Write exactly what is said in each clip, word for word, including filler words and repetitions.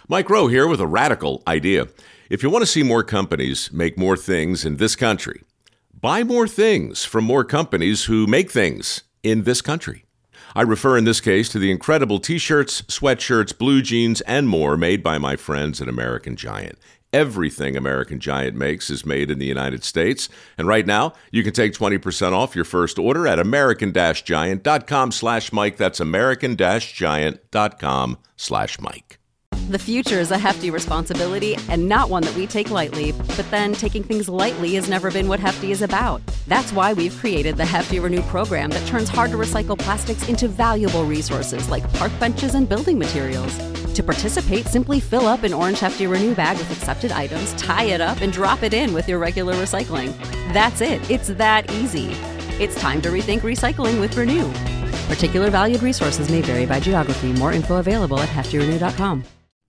Mike Rowe here with a radical idea. If you want to see more companies make more things in this country, buy more things from more companies who make things in this country. I refer in this case to the incredible t-shirts, sweatshirts, blue jeans, and more made by my friends at American Giant. Everything American Giant makes is made in the United States. And right now, you can take twenty percent off your first order at american-giant.com slash Mike. That's american-giant.com slash Mike. The future is a hefty responsibility and not one that we take lightly. But then taking things lightly has never been what Hefty is about. That's why we've created the Hefty Renew program that turns hard-to-recycle plastics into valuable resources like park benches and building materials. To participate, simply fill up an orange Hefty Renew bag with accepted items, tie it up, and drop it in with your regular recycling. That's it. It's that easy. It's time to rethink recycling with Renew. Particular valued resources may vary by geography. More info available at hefty renew dot com.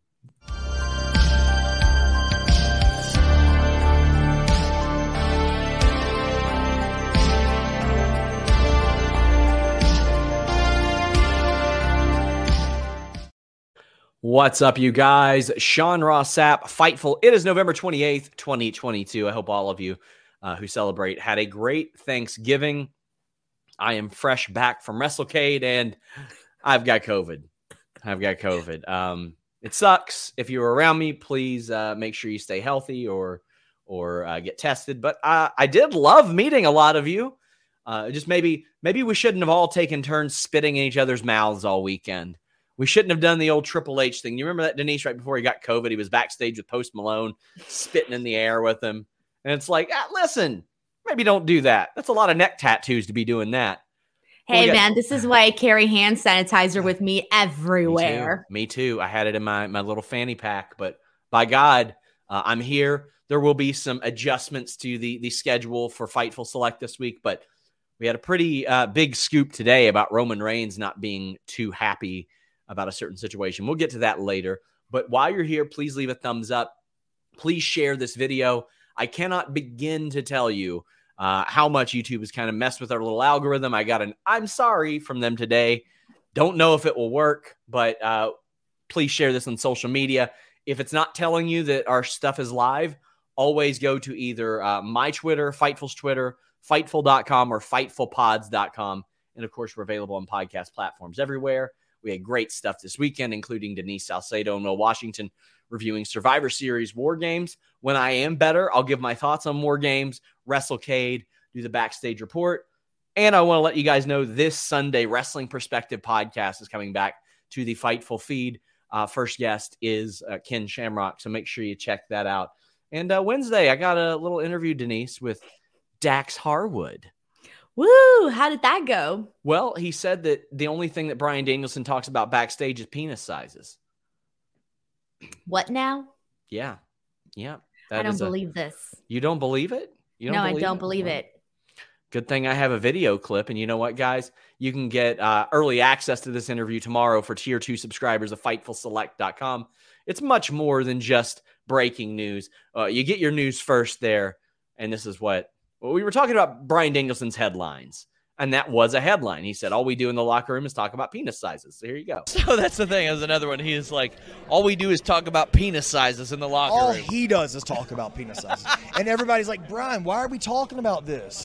What's up, you guys? Sean Ross Sapp, Fightful. It is November twenty-eighth, twenty twenty-two. I hope all of you uh, who celebrate had a great Thanksgiving. I am fresh back from WrestleCade, and I've got COVID. I've got COVID. Um, it sucks. If you're around me, please uh, make sure you stay healthy or or uh, get tested. But uh, I did love meeting a lot of you. Uh, just maybe maybe we shouldn't have all taken turns spitting in each other's mouths all weekend. We shouldn't have done the old Triple H thing. You remember that, Denise, right before he got COVID? He was backstage with Post Malone, spitting in the air with him. And it's like, ah, listen, maybe don't do that. That's a lot of neck tattoos to be doing that. Hey, got- man, this is why I carry hand sanitizer with me everywhere. Me too. Me too. I had it in my, my little fanny pack. But by God, uh, I'm here. There will be some adjustments to the, the schedule for Fightful Select this week. But we had a pretty uh, big scoop today about Roman Reigns not being too happy about a certain situation. We'll get to that later. But while you're here, please leave a thumbs up. Please share this video. I cannot begin to tell you uh, how much YouTube has kind of messed with our little algorithm. I got an I'm sorry from them today. Don't know if it will work, but uh, please share this on social media. If it's not telling you that our stuff is live, always go to either uh, my Twitter, Fightful's Twitter, Fightful dot com, or Fightful Pods dot com. And of course, we're available on podcast platforms everywhere. We had great stuff this weekend, including Denise Salcedo and Will Washington reviewing Survivor Series War Games. When I am better, I'll give my thoughts on War Games, WrestleCade, do the backstage report. And I want to let you guys know this Sunday, Wrestling Perspective podcast is coming back to the Fightful feed. Uh, first guest is uh, Ken Shamrock, so make sure you check that out. And uh, Wednesday, I got a little interview, Denise, with Dax Harwood. Woo! How did that go? Well, he said that the only thing that Bryan Danielson talks about backstage is penis sizes. What now? Yeah. Yeah. I don't a, believe this. You don't believe it? You don't no, believe I don't it? believe Well, it. Good thing I have a video clip. And you know what, guys? You can get uh, early access to this interview tomorrow for tier two subscribers of Fightful Select dot com. It's much more than just breaking news. Uh, you get your news first there. And this is what Well, we were talking about Bryan Danielson's headlines, and that was a headline. He said, all we do in the locker room is talk about penis sizes. So here you go. So that's the thing. There's another one. He is like, all we do is talk about penis sizes in the locker all room. All he does is talk about penis sizes. And everybody's like, Bryan, why are we talking about this?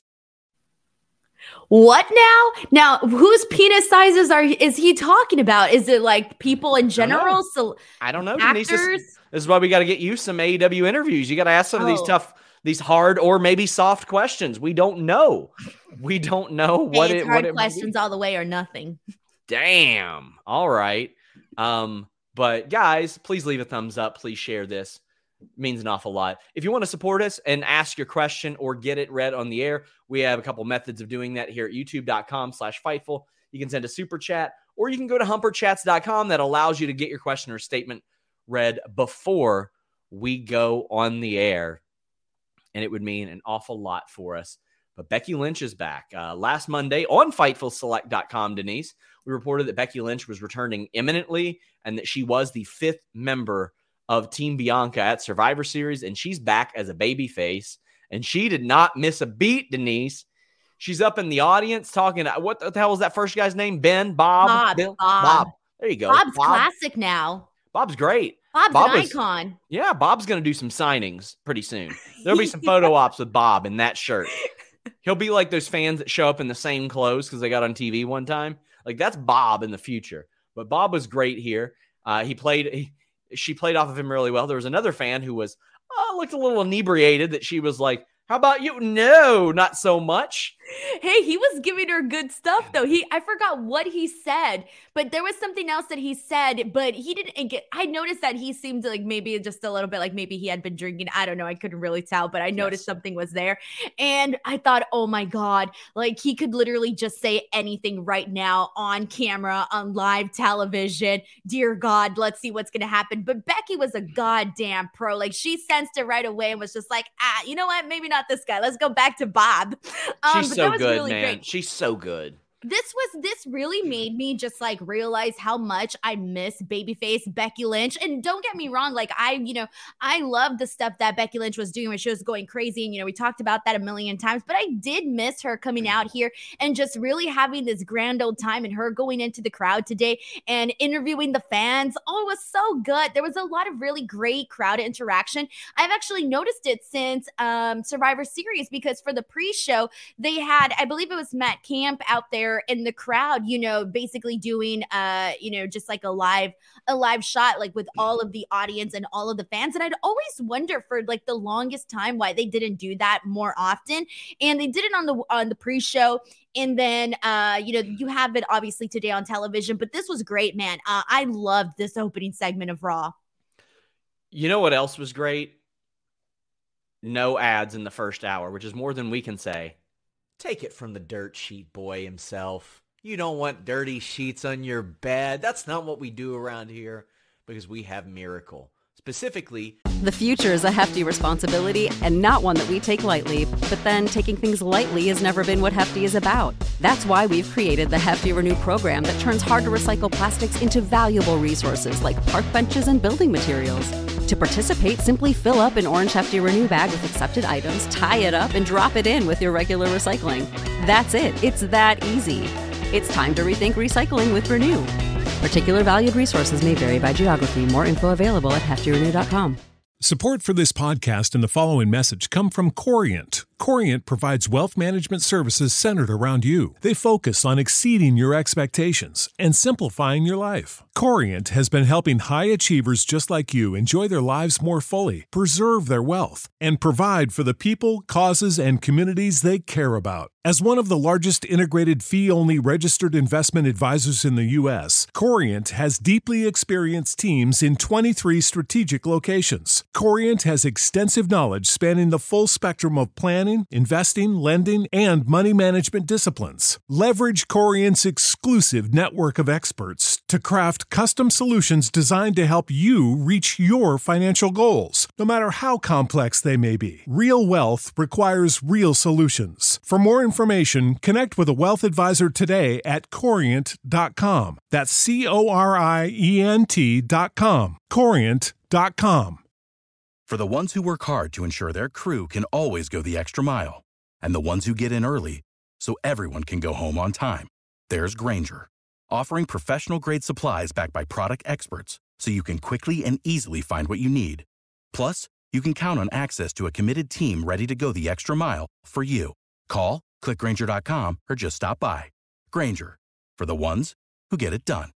What now? Now, whose penis sizes are is he talking about? Is it like people in general? So I don't know. Actors? Denise, this, this is why we got to get you some A E W interviews. You got to ask some oh. of these tough, these hard or maybe soft questions. We don't know. We don't know what hey, it's it. Hard what it questions all the way or nothing. Damn. All right. Um, but guys, please leave a thumbs up. Please share this. It means an awful lot. If you want to support us and ask your question or get it read on the air, we have a couple methods of doing that here at youtube dot com slash Fightful. You can send a super chat, or you can go to humper chats dot com. That allows you to get your question or statement read before we go on the air. And it would mean an awful lot for us. But Becky Lynch is back. Uh, last Monday on Fightful Select dot com, Denise, we reported that Becky Lynch was returning imminently and that she was the fifth member of Team Bianca at Survivor Series, and she's back as a babyface. And she did not miss a beat, Denise. She's up in the audience talking. What the hell was that first guy's name? Ben? Bob? Bob. Bill? Bob. Bob. There you go. Bob's Bob. classic now. Bob's great. Bob's Bob an was- icon. Yeah, Bob's going to do some signings pretty soon. There'll be some photo ops with Bob in that shirt. He'll be like those fans that show up in the same clothes because they got on T V one time. Like, that's Bob in the future. But Bob was great here. Uh, he played. He, she played off of him really well. There was another fan who was uh, looked a little inebriated that she was like, how about you? No, not so much. Hey, he was giving her good stuff though. He I forgot what he said, but there was something else that he said, but he didn't get I noticed that he seemed like maybe just a little bit like maybe he had been drinking. I don't know. I couldn't really tell, but I noticed Yes. something was there. And I thought, "Oh my God, like he could literally just say anything right now on camera, on live television. Dear God, let's see what's going to happen." But Becky was a goddamn pro. Like she sensed it right away and was just like, "Ah, you know what? Maybe not this guy. Let's go back to Bob." Um, She's but so that was good, really man. great. She's so good. This was this really made me just like realize how much I miss babyface Becky Lynch. And don't get me wrong, like I, you know, I love the stuff that Becky Lynch was doing when she was going crazy. And, you know, we talked about that a million times, but I did miss her coming out here and just really having this grand old time and her going into the crowd today and interviewing the fans. Oh, it was so good. There was a lot of really great crowd interaction. I've actually noticed it since um, Survivor Series because for the pre-show, they had, I believe it was Matt Camp out there in the crowd, you know, basically doing, uh, you know, just like a live, a live shot, like with all of the audience and all of the fans. And I'd always wonder for like the longest time why they didn't do that more often. And they did it on the on the pre-show. And then, uh, you know, you have it obviously today on television. But this was great, man. Uh, I loved this opening segment of Raw. You know what else was great? No ads in the first hour, which is more than we can say. Take it from the dirt sheet boy himself. You don't want dirty sheets on your bed. That's not what we do around here because we have Miracle. Specifically, The future is a hefty responsibility and not one that we take lightly. But then taking things lightly has never been what Hefty is about. That's why we've created the Hefty Renew program that turns hard to recycle plastics into valuable resources like park benches and building materials. To participate, simply fill up an orange Hefty Renew bag with accepted items, tie it up, and drop it in with your regular recycling. That's it. It's that easy. It's time to rethink recycling with Renew. Particular valued resources may vary by geography. More info available at hefty renew dot com. Support for this podcast and the following message come from Corient. Corient provides wealth management services centered around you. They focus on exceeding your expectations and simplifying your life. Corient has been helping high achievers just like you enjoy their lives more fully, preserve their wealth, and provide for the people, causes, and communities they care about. As one of the largest integrated fee-only registered investment advisors in the U S, Corient has deeply experienced teams in twenty-three strategic locations. Corient has extensive knowledge spanning the full spectrum of planning, investing, lending, and money management disciplines. Leverage Corient's exclusive network of experts to craft custom solutions designed to help you reach your financial goals, no matter how complex they may be. Real wealth requires real solutions. For more information, connect with a wealth advisor today at corient dot com. That's C O R I E N T dot com. corient dot com. For the ones who work hard to ensure their crew can always go the extra mile, and the ones who get in early so everyone can go home on time, there's Grainger, offering professional-grade supplies backed by product experts so you can quickly and easily find what you need. Plus, you can count on access to a committed team ready to go the extra mile for you. Call, click Grainger dot com, or just stop by. Grainger, for the ones who get it done.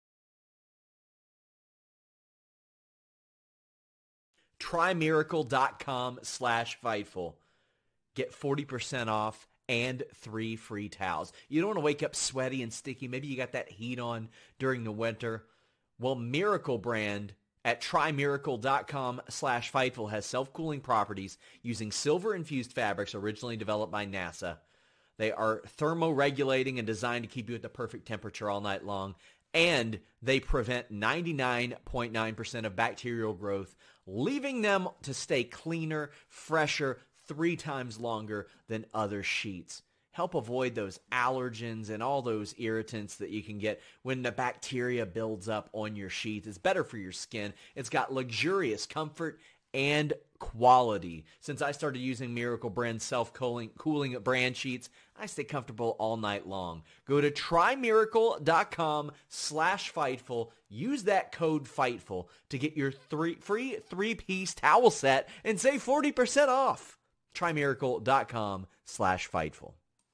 try miracle dot com slash Fightful. Get forty percent off and three free towels. You don't want to wake up sweaty and sticky. Maybe you got that heat on during the winter. Well, Miracle brand at try miracle dot com slash Fightful has self-cooling properties using silver-infused fabrics originally developed by NASA. They are thermoregulating and designed to keep you at the perfect temperature all night long. And they prevent ninety-nine point nine percent of bacterial growth, leaving them to stay cleaner, fresher, three times longer than other sheets. Help avoid those allergens and all those irritants that you can get when the bacteria builds up on your sheets. It's better for your skin. It's got luxurious comfort and quality. Since I started using Miracle Brand self-cooling cooling brand sheets, I stay comfortable all night long. Go to trymiracle.com slash Fightful. Use that code Fightful to get your three free three-piece towel set and save forty percent off. trymiracle.com slash Fightful.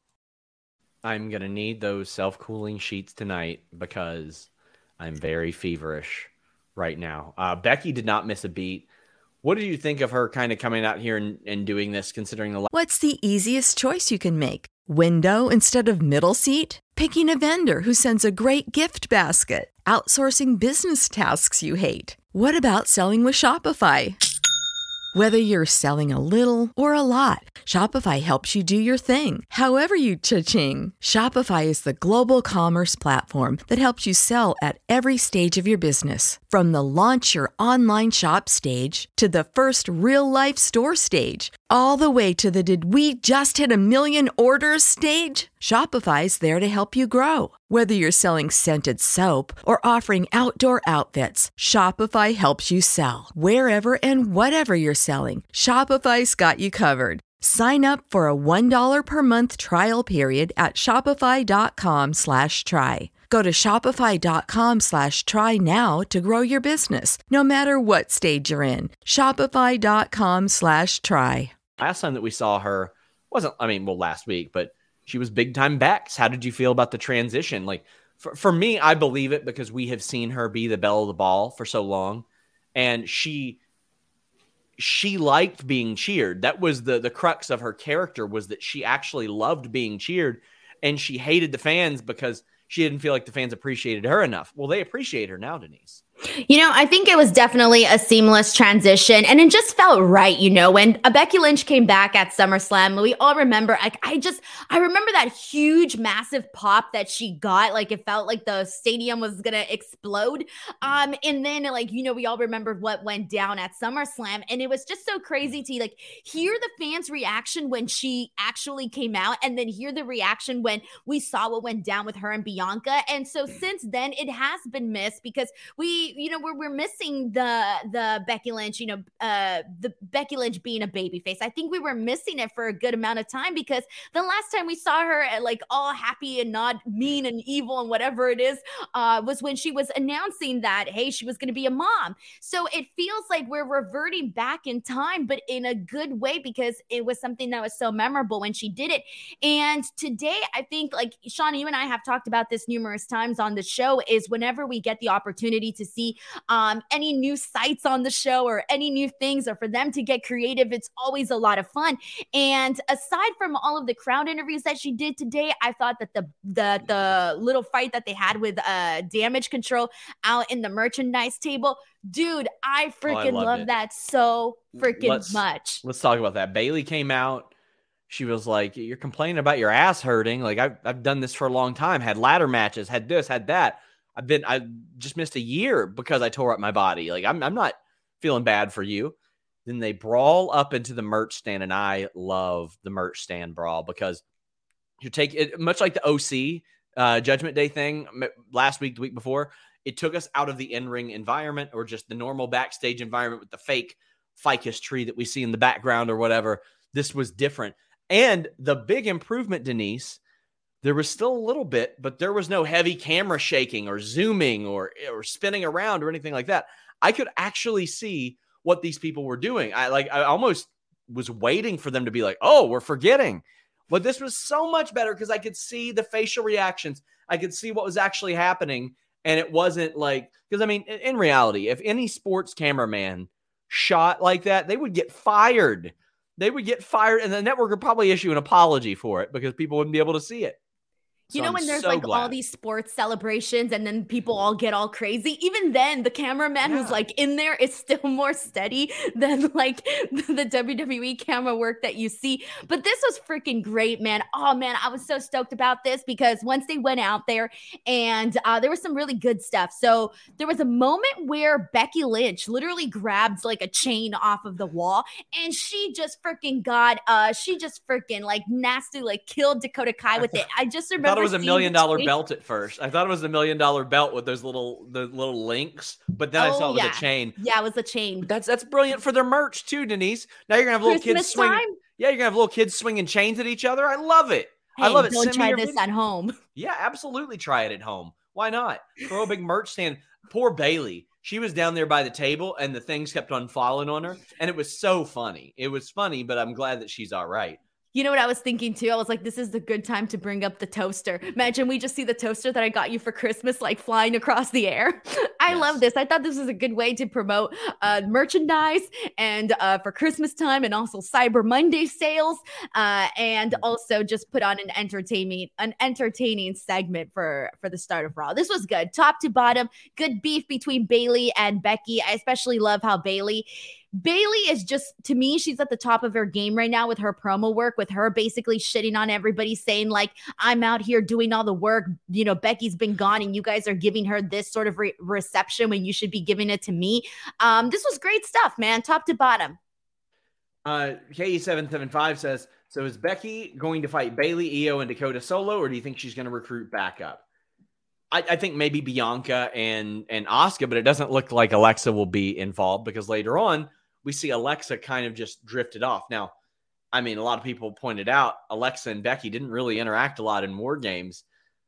I'm going to need those self-cooling sheets tonight because I'm very feverish right now. Uh, Becky did not miss a beat. What did you think of her kind of coming out here and, and doing this, considering the... What's the easiest choice you can make? Window instead of middle seat? Picking a vendor who sends a great gift basket? Outsourcing business tasks you hate? What about selling with Shopify? Whether you're selling a little or a lot, Shopify helps you do your thing, however you cha-ching. Shopify is the global commerce platform that helps you sell at every stage of your business. From the launch your online shop stage to the first real-life store stage, all the way to the did we just hit a million orders stage. Shopify's there to help you grow. Whether you're selling scented soap or offering outdoor outfits, Shopify helps you sell. Wherever and whatever you're selling, Shopify's got you covered. Sign up for a one dollar per month trial period at shopify.com slash try. Go to shopify.com slash try now to grow your business, no matter what stage you're in. Shopify.com slash try. Last time that we saw her wasn't, I mean, well, last week, but she was big time Bex. How did you feel about the transition? Like, for, for me, I believe it because we have seen her be the belle of the ball for so long. And she, she liked being cheered. That was the, the crux of her character, was that she actually loved being cheered, and she hated the fans because she didn't feel like the fans appreciated her enough. Well, they appreciate her now, Denise. You know, I think it was definitely a seamless transition, and it just felt right. You know, when uh, Becky Lynch came back at SummerSlam, we all remember, like, I just, I remember that huge, massive pop that she got. Like, it felt like the stadium was going to explode. Um, and then, like, you know, we all remembered what went down at SummerSlam, and it was just so crazy to, like, hear the fans' reaction when she actually came out, and then hear the reaction when we saw what went down with her and Bianca. And so since then, it has been missed because we, you know, we're, we're missing the the Becky Lynch, you know, uh, the Becky Lynch being a babyface. I think we were missing it for a good amount of time because the last time we saw her at, like, all happy and not mean and evil and whatever it is uh, was when she was announcing that, hey, she was going to be a mom. So it feels like we're reverting back in time, but in a good way because it was something that was so memorable when she did it. And today, I think, like, Sean, you and I have talked about this numerous times on the show, is whenever we get the opportunity to see um, any new sites on the show or any new things, or for them to get creative, it's always a lot of fun. And aside from all of the crowd interviews that she did today, I thought that the the the little fight that they had with uh, Damage Control out in the merchandise table, dude, I freaking oh, I love it. that so freaking let's, much. Let's talk about that. Bayley came out. She was like, you're complaining about your ass hurting. Like, I've, I've done this for a long time, had ladder matches, had this, had that. I've been, I just missed a year because I tore up my body. Like, I'm, I'm not feeling bad for you. Then they brawl up into the merch stand, and I love the merch stand brawl because you take it much like the O C uh, Judgment Day thing last week, the week before. It took us out of the in-ring environment or just the normal backstage environment with the fake ficus tree that we see in the background or whatever. This was different. And the big improvement, Denise, there was still a little bit, but there was no heavy camera shaking or zooming or, or spinning around or anything like that. I could actually see what these people were doing. I like, I almost was waiting for them to be like, oh, we're forgetting. But this was so much better because I could see the facial reactions. I could see what was actually happening. And it wasn't like, because I mean, in, in reality, if any sports cameraman shot like that, they would get fired. They would get fired, and the network would probably issue an apology for it because people wouldn't be able to see it. So you know, I'm when there's so like glad. all these sports celebrations and then people all get all crazy, even then the cameraman Yeah. who's like in there is still more steady than like the W W E camera work that you see. But this was freaking great, man. Oh man, I was so stoked about this because once they went out there and uh, there was some really good stuff. So there was a moment where Becky Lynch literally grabbed like a chain off of the wall and she just freaking got, uh, she just freaking like nasty, like killed Dakota Kai with it. I just remember it was a seen million the dollar tweet? belt at first. I thought it was a million dollar belt with those little the little links, but then I Oh, saw it was yeah. a chain. Yeah, it was a chain. That's that's brilliant for their merch too, Denise. Now you're gonna have little kids Christmas swinging. time? Yeah, you're gonna have little kids swinging chains at each other. I love it. Hey, I love it. don't Send me try your this video. at home. Yeah, absolutely. Try it at home. Why not? Throw a big merch stand. Poor Bailey. She was down there by the table and the things kept on falling on her. And it was so funny. It was funny, but I'm glad that she's all right. You know what I was thinking too? I was like, this is the good time to bring up the toaster. Imagine we just see the toaster that I got you for Christmas, like flying across the air. I Yes. love this. I thought this was a good way to promote uh, merchandise and uh, for Christmas time and also Cyber Monday sales uh, and also just put on an entertaining, an entertaining segment for, for the start of Raw. This was good. Top to bottom, good beef between Bailey and Becky. I especially love how Bailey Bailey is just, to me, she's at the top of her game right now with her promo work, with her basically shitting on everybody, saying like, I'm out here doing all the work. You know, Becky's been gone and you guys are giving her this sort of re- reception when you should be giving it to me. Um, this was great stuff, man, top to bottom. Uh, K E seven seven five says, so is Becky going to fight Bailey, Io, and Dakota solo, or do you think she's going to recruit backup? I, I think maybe Bianca and, and Asuka, but it doesn't look like Alexa will be involved because later on, we see Alexa kind of just drifted off. Now, I mean, a lot of people pointed out Alexa and Becky didn't really interact a lot in War Games.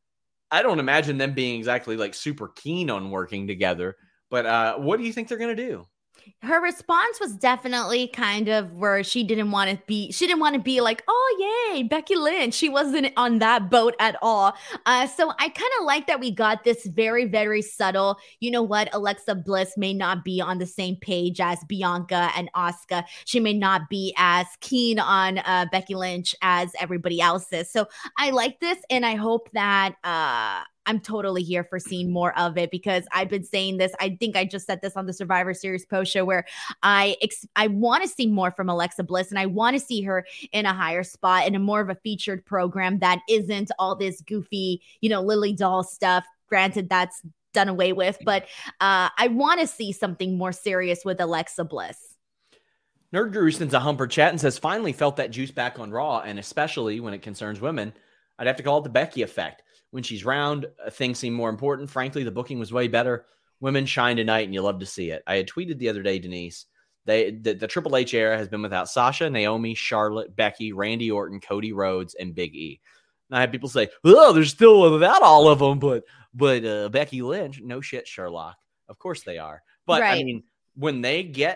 I don't imagine them being exactly like super keen on working together, but uh, what do you think they're going to do? Her response was definitely kind of where she didn't want to be. She didn't want to be like, oh, yay, Becky Lynch. She wasn't on that boat at all. Uh, so I kind of like that we got this very, very subtle. You know what? Alexa Bliss may not be on the same page as Bianca and Asuka. She may not be as keen on uh, Becky Lynch as everybody else is. So I like this, and I hope that uh, I'm totally here for seeing more of it because I've been saying this. I think I just said this on the Survivor Series post show where I ex- I want to see more from Alexa Bliss, and I want to see her in a higher spot in a more of a featured program that isn't all this goofy, you know, Lily Doll stuff. Granted, that's done away with, but uh, I want to see something more serious with Alexa Bliss. Nerd Guru sends a humper chat and says, finally felt that juice back on Raw, and especially when it concerns women, I'd have to call it the Becky effect. When she's round, things seem more important. Frankly, the booking was way better. Women shine tonight, and you love to see it. I had tweeted the other day, Denise, they the, the Triple H era has been without Sasha, Naomi, Charlotte, Becky, Randy Orton, Cody Rhodes, and Big E. And I had people say, oh, they're still without all of them, but but uh, Becky Lynch, no shit, Sherlock. Of course they are. But, Right. I mean, when they get,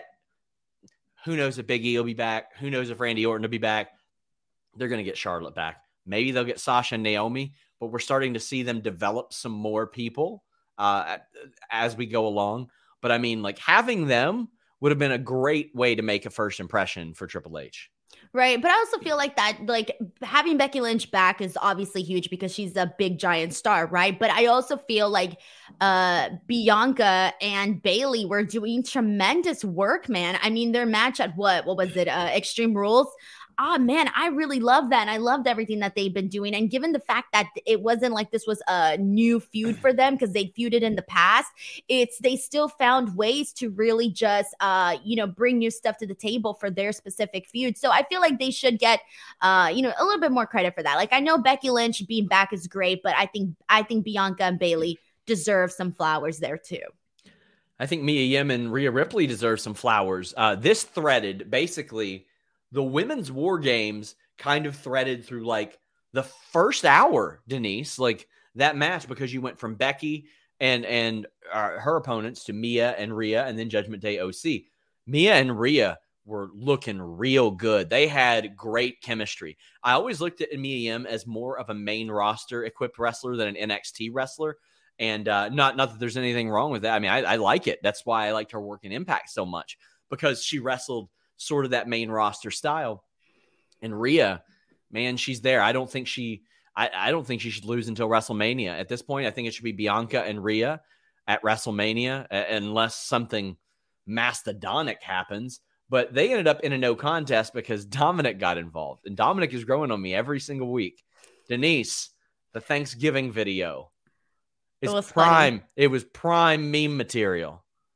who knows if Big E will be back? Who knows if Randy Orton will be back? They're going to get Charlotte back. Maybe they'll get Sasha and Naomi, but we're starting to see them develop some more people uh, as we go along. But I mean, like having them would have been a great way to make a first impression for Triple H. Right. But I also feel like that, like having Becky Lynch back is obviously huge because she's a big giant star. Right. But I also feel like uh, Bianca and Bailey were doing tremendous work, man. I mean, their match at what? What was it? Uh, Extreme Rules. Ah, man, I really love that. And I loved everything that they've been doing. And given the fact that it wasn't like this was a new feud for them because they feuded in the past, it's they still found ways to really just, uh, you know, bring new stuff to the table for their specific feud. So I feel like they should get, uh, you know, a little bit more credit for that. Like I know Becky Lynch being back is great, but I think I think Bianca and Bailey deserve some flowers there too. I think Mia Yim and Rhea Ripley deserve some flowers. Uh, this threaded basically the women's War Games kind of threaded through like the first hour, Denise, like that match, because you went from Becky and and uh, her opponents to Mia and Rhea and then Judgment Day O C. Mia and Rhea were looking real good. They had great chemistry. I always looked at Mia Yim as more of a main roster equipped wrestler than an N X T wrestler. And uh, not, not that there's anything wrong with that. I mean, I, I like it. That's why I liked her work in Impact so much, because she wrestled sort of that main roster style. And Rhea, man, she's there. I don't think she, I, I don't think she should lose until WrestleMania. At this point, I think it should be Bianca and Rhea at WrestleMania, uh, unless something mastodonic happens. But they ended up in a no contest because Dominic got involved. And Dominic is growing on me every single week. Denise, the Thanksgiving video is It was prime. funny. It was prime meme material.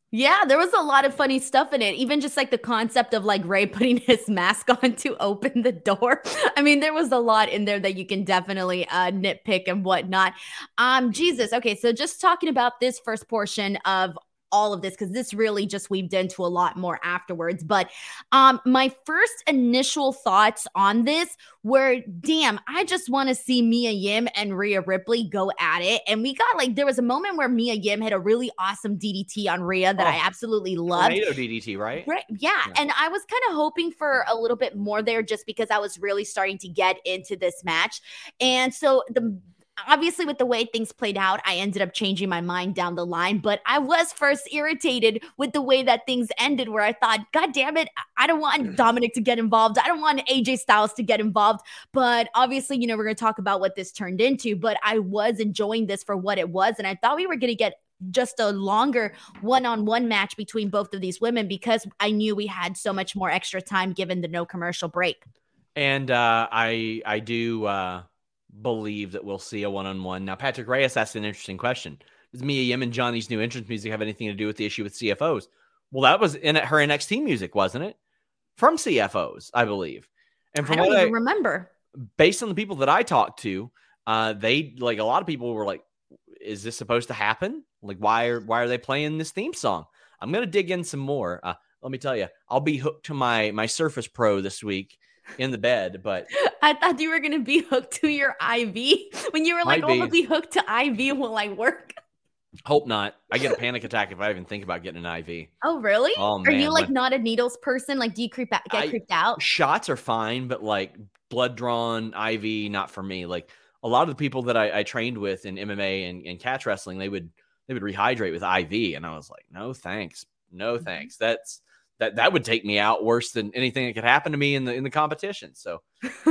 Yeah, there was a lot of funny stuff in it. Even just like the concept of like Ray putting his mask on to open the door. I mean, there was a lot in there that you can definitely uh, nitpick and whatnot. Um, Jesus. Okay, so just talking about this first portion of all of this, because this really just weaved into a lot more afterwards. But um, my first initial thoughts on this were, damn, I just want to see Mia Yim and Rhea Ripley go at it. And we got like, there was a moment where Mia Yim had a really awesome D D T on Rhea that oh, I absolutely loved. Tornado D D T, right? Right. Yeah. yeah. And I was kind of hoping for a little bit more there just because I was really starting to get into this match. And so the Obviously, with the way things played out, I ended up changing my mind down the line. But I was first irritated with the way that things ended, where I thought, God damn it, I don't want Dominic to get involved. I don't want A J Styles to get involved. But obviously, you know, we're going to talk about what this turned into. But I was enjoying this for what it was. And I thought we were going to get just a longer one-on-one match between both of these women because I knew we had so much more extra time given the no commercial break. And uh, I, I do... Uh... believe that we'll see a one-on-one. Now, Patrick Reyes asked an interesting question. Does Mia Yim and Johnny's new entrance music have anything to do with the issue with C F Os? Well, that was in her N X T music, wasn't it? From C F Os, I believe. And from I don't what even I, remember. Based on the people that I talked to, uh, they like a lot of people were like, is this supposed to happen? Like, why are why are they playing this theme song? I'm going to dig in some more. Uh, let me tell you, I'll be hooked to my my Surface Pro this week in the bed, but I thought you were going to be hooked to your I V when you were like, oh, I'll be hooked to I V while I work. Hope not. I get a panic attack if I even think about getting an I V. Oh, really? Oh, are man. you like when, not a needles person? Like, do you creep out, get I, creeped out? Shots are fine, but like blood drawn I V, not for me. Like a lot of the people that I, I trained with in M M A and, and catch wrestling, they would they would rehydrate with I V, and I was like, no thanks, no thanks. That's That that would take me out worse than anything that could happen to me in the in the competition. So,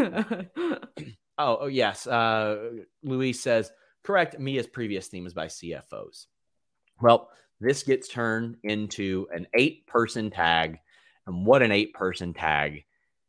oh, oh yes, uh, Luis says correct. Mia's previous theme is by C F Os. Well, this gets turned into an eight-person tag, and what an eight-person tag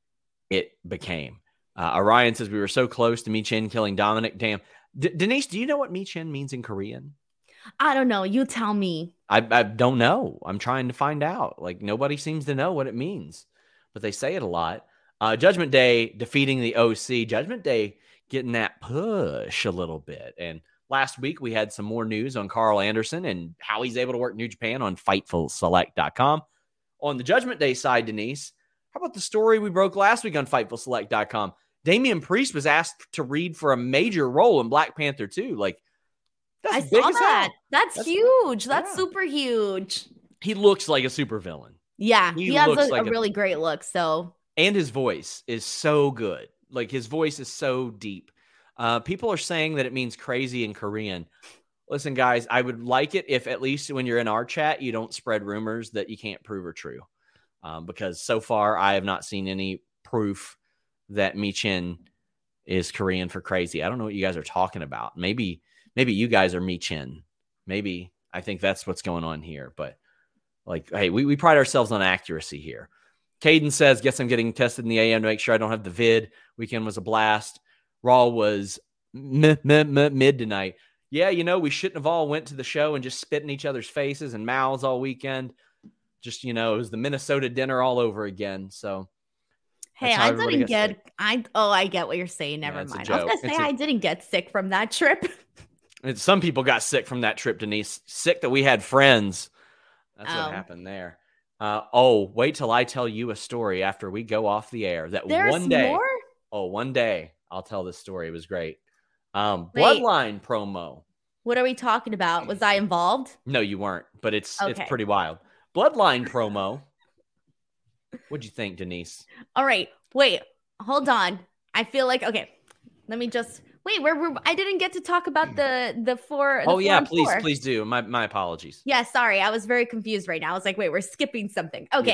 it became. Uh, Orion says we were so close to Mi Chen killing Dominic. Damn, D- Denise, do you know what Mi Chen means in Korean? I don't know. You tell me. I, I don't know. I'm trying to find out. Like, nobody seems to know what it means, but they say it a lot. Uh, Judgment Day defeating the O C. Judgment Day getting that push a little bit. And last week we had some more news on Carl Anderson and how he's able to work New Japan on Fightful Select dot com. On the Judgment Day side, Denise, how about the story we broke last week on Fightful Select dot com? Damian Priest was asked to read for a major role in Black Panther two. Like, that's I big saw as that. hell. That's, That's huge. That's yeah. super huge. He looks like a supervillain. Yeah, he, he has a, like a really a, great look. So, and his voice is so good. Like his voice is so deep. Uh, people are saying that it means crazy in Korean. Listen, guys, I would like it if at least when you're in our chat, you don't spread rumors that you can't prove are true. Um, because so far, I have not seen any proof that Mi Chen is Korean for crazy. I don't know what you guys are talking about. Maybe. Maybe you guys are Mi Chen. Maybe I think that's what's going on here. But like, hey, we, we pride ourselves on accuracy here. Caden says, guess I'm getting tested in the A M to make sure I don't have the vid. Weekend was a blast. Raw was meh, meh, meh, mid tonight. Yeah, you know, we shouldn't have all went to the show and just spit in each other's faces and mouths all weekend. Just, you know, it was the Minnesota dinner all over again. So Hey, I didn't get, sick. I, oh, I get what you're saying. Never yeah, mind. I was going to say, a, I didn't get sick from that trip. Some people got sick from that trip, Denise. Sick that we had friends. That's oh. what happened there. Uh, oh, wait till I tell you a story after we go off the air. That There's one day. More? Oh, one day I'll tell this story. It was great. Um, Bloodline promo. What are we talking about? Was I involved? No, you weren't, but it's okay. it's pretty wild. Bloodline promo. What'd you think, Denise? All right. Wait, hold on. I feel like, okay, let me just... Wait, where were I didn't get to talk about the the four. The oh yeah, please, four. please do. My my apologies. Yeah, sorry, I was very confused right now. I was like, wait, we're skipping something. Okay, yes.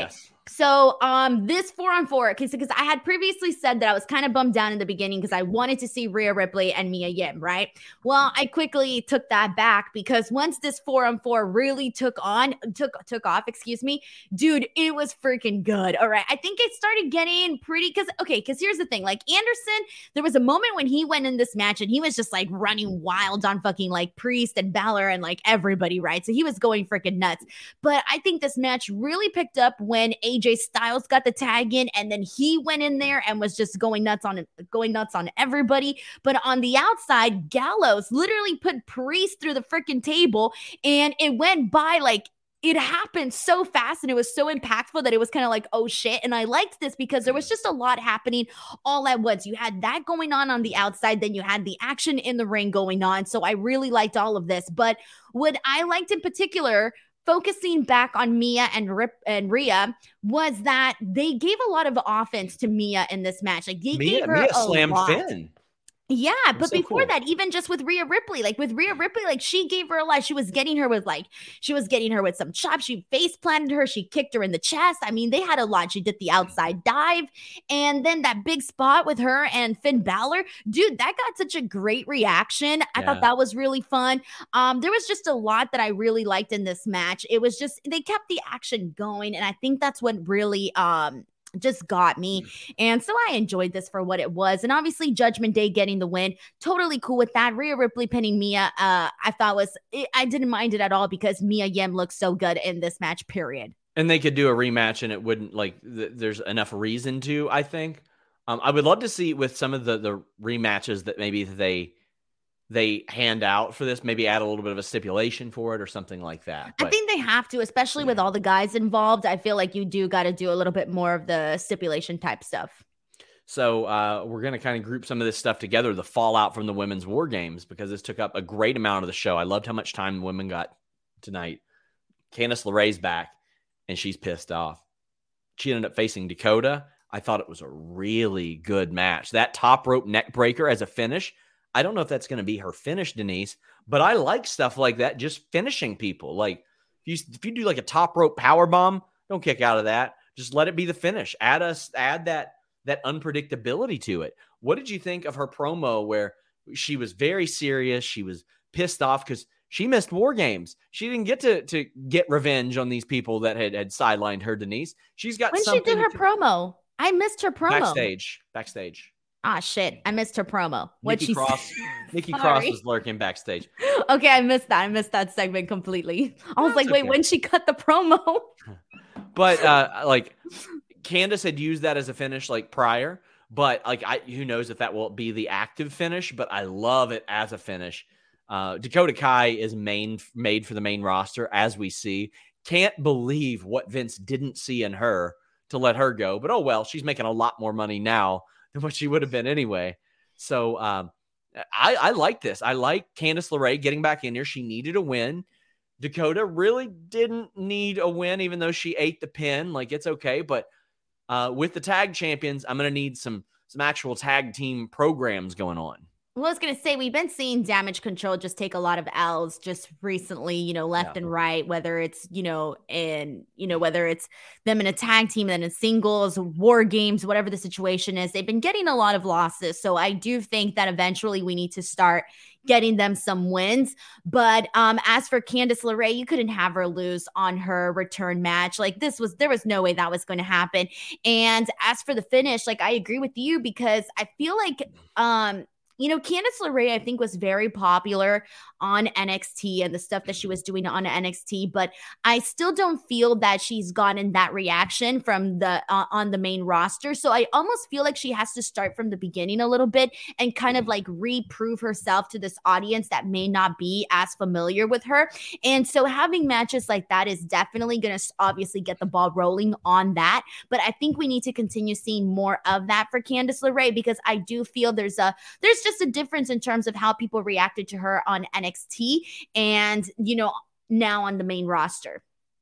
So um, this four on four, because because I had previously said that I was kind of bummed down in the beginning because I wanted to see Rhea Ripley and Mia Yim, right? Well, I quickly took that back because once this four on four really took on, took took off, excuse me, dude, it was freaking good. All right, I think it started getting pretty because okay, because here's the thing, like Anderson, there was a moment when he went in this match and he was just like running wild on fucking like Priest and Balor and like everybody, right? So he was going freaking nuts. But I think this match really picked up when A J Styles got the tag in, and then he went in there and was just going nuts on going nuts on everybody. But on the outside, Gallows literally put Priest through the freaking table, and it went by like it happened so fast and it was so impactful that it was kind of like, oh shit. And I liked this because there was just a lot happening all at once. You had that going on on the outside, then you had the action in the ring going on. So I really liked all of this. But what I liked in particular, focusing back on Mia and Rip and Rhea, was that they gave a lot of offense to Mia in this match. Like they Mia, gave her Mia a slammed lot. Finn. Yeah, but so before cool. that, even just with Rhea Ripley, like with Rhea Ripley, like she gave her a lot. She was getting her with like, she was getting her with some chops. She face planted her. She kicked her in the chest. I mean, they had a lot. She did the outside dive. And then that big spot with her and Finn Balor, dude, that got such a great reaction. I Yeah. thought that was really fun. Um, there was just a lot that I really liked in this match. It was just, they kept the action going. And I think that's what really, um, just got me. And so I enjoyed this for what it was. And obviously Judgment Day getting the win, totally cool with that. Rhea Ripley pinning Mia, uh, I thought was, it, I didn't mind it at all because Mia Yim looked so good in this match, period. And they could do a rematch and it wouldn't like, th- there's enough reason to, I think. Um, I would love to see with some of the, the rematches that maybe they, they hand out for this, maybe add a little bit of a stipulation for it or something like that. But I think they have to, especially with all the guys involved. I feel like you do got to do a little bit more of the stipulation type stuff. So uh, we're going to kind of group some of this stuff together, the fallout from the women's war games, because this took up a great amount of the show. I loved how much time the women got tonight. Candice LeRae's back, and she's pissed off. She ended up facing Dakota. I thought it was a really good match. That top rope neck breaker as a finish, I don't know if that's going to be her finish, Denise, but I like stuff like that, just finishing people. Like if you, if you do like a top rope power bomb, don't kick out of that. Just let it be the finish. Add us, add that that unpredictability to it. What did you think of her promo where she was very serious? She was pissed off because she missed War Games. She didn't get to to get revenge on these people that had, had sidelined her, Denise. She's got when something. When she did her to, promo, I missed her promo. Backstage. Backstage. Ah, shit. I missed her promo. What Nikki she Cross, Nikki Sorry. Cross was lurking backstage. Okay, I missed that. I missed that segment completely. I was That's like, wait, okay. when she cut the promo? But uh, like Candice had used that as a finish like prior, but like I, who knows if that will be the active finish, but I love it as a finish. Uh, Dakota Kai is main made for the main roster, as we see. Can't believe what Vince didn't see in her to let her go, but oh well, she's making a lot more money now than what she would have been anyway. So um, I, I like this. I like Candice LeRae getting back in here. She needed a win. Dakota really didn't need a win, even though she ate the pin. Like, it's okay. But uh, with the tag champions, I'm going to need some some actual tag team programs going on. Well, I was going to say, we've been seeing Damage Control just take a lot of L's just recently, you know, left Yeah. and right, whether it's, you know, in, you know, whether it's them in a tag team, then in singles, war games, whatever the situation is, they've been getting a lot of losses. So I do think that eventually we need to start getting them some wins. But um, as for Candice LeRae, you couldn't have her lose on her return match. Like this was, there was no way that was going to happen. And as for the finish, like I agree with you because I feel like, um, you know, Candice LeRae, I think, was very popular on N X T and the stuff that she was doing on N X T, but I still don't feel that she's gotten that reaction from the uh, on the main roster. So I almost feel like she has to start from the beginning a little bit and kind of like reprove herself to this audience that may not be as familiar with her. And so having matches like that is definitely going to obviously get the ball rolling on that. But I think we need to continue seeing more of that for Candice LeRae because I do feel there's a there's just a difference in terms of how people reacted to her on N X T and, you know, now on the main roster.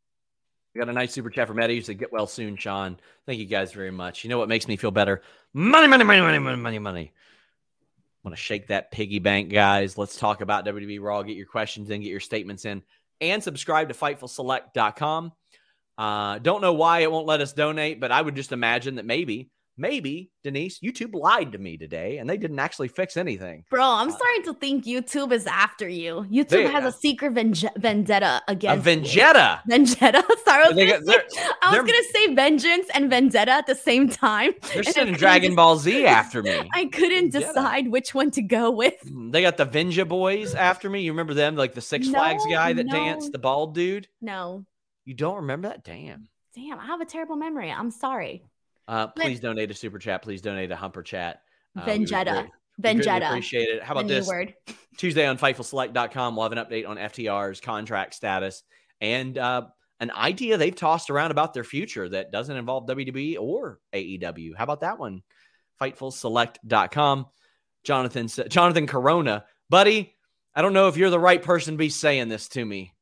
We got a nice super chat from Eddie who said, get well soon, Sean. Thank you guys very much. You know what makes me feel better? Money, money, money, money, money, money, money. Want to shake that piggy bank, guys. Let's talk about W W E Raw. Get your questions in, get your statements in, and subscribe to Fightful Select dot com. Uh, don't know why it won't let us donate, but I would just imagine that maybe, maybe, Denise, YouTube lied to me today and they didn't actually fix anything. Bro, I'm uh, starting to think YouTube is after you. YouTube they, has a secret venge- vendetta against a vendetta. You. Vendetta? Sorry, I was, they, gonna, say, I was gonna say vengeance and vendetta at the same time. They're sending Dragon Ball Z after me. I couldn't vendetta. decide which one to go with. They got the Venja Boys after me. You remember them? Like the Six no, Flags guy that no. danced, the bald dude? No. You don't remember that? Damn. Damn, I have a terrible memory. I'm sorry. Uh, please but, donate a super chat. Please donate a humper chat. Uh, Vendetta. We Vendetta. Appreciate it. How about the this? Word. Tuesday on Fightful Select dot com, we'll have an update on F T R's contract status and uh, an idea they've tossed around about their future that doesn't involve W W E or A E W. How about that one? Fightful Select dot com. Jonathan, Jonathan Corona. Buddy, I don't know if you're the right person to be saying this to me.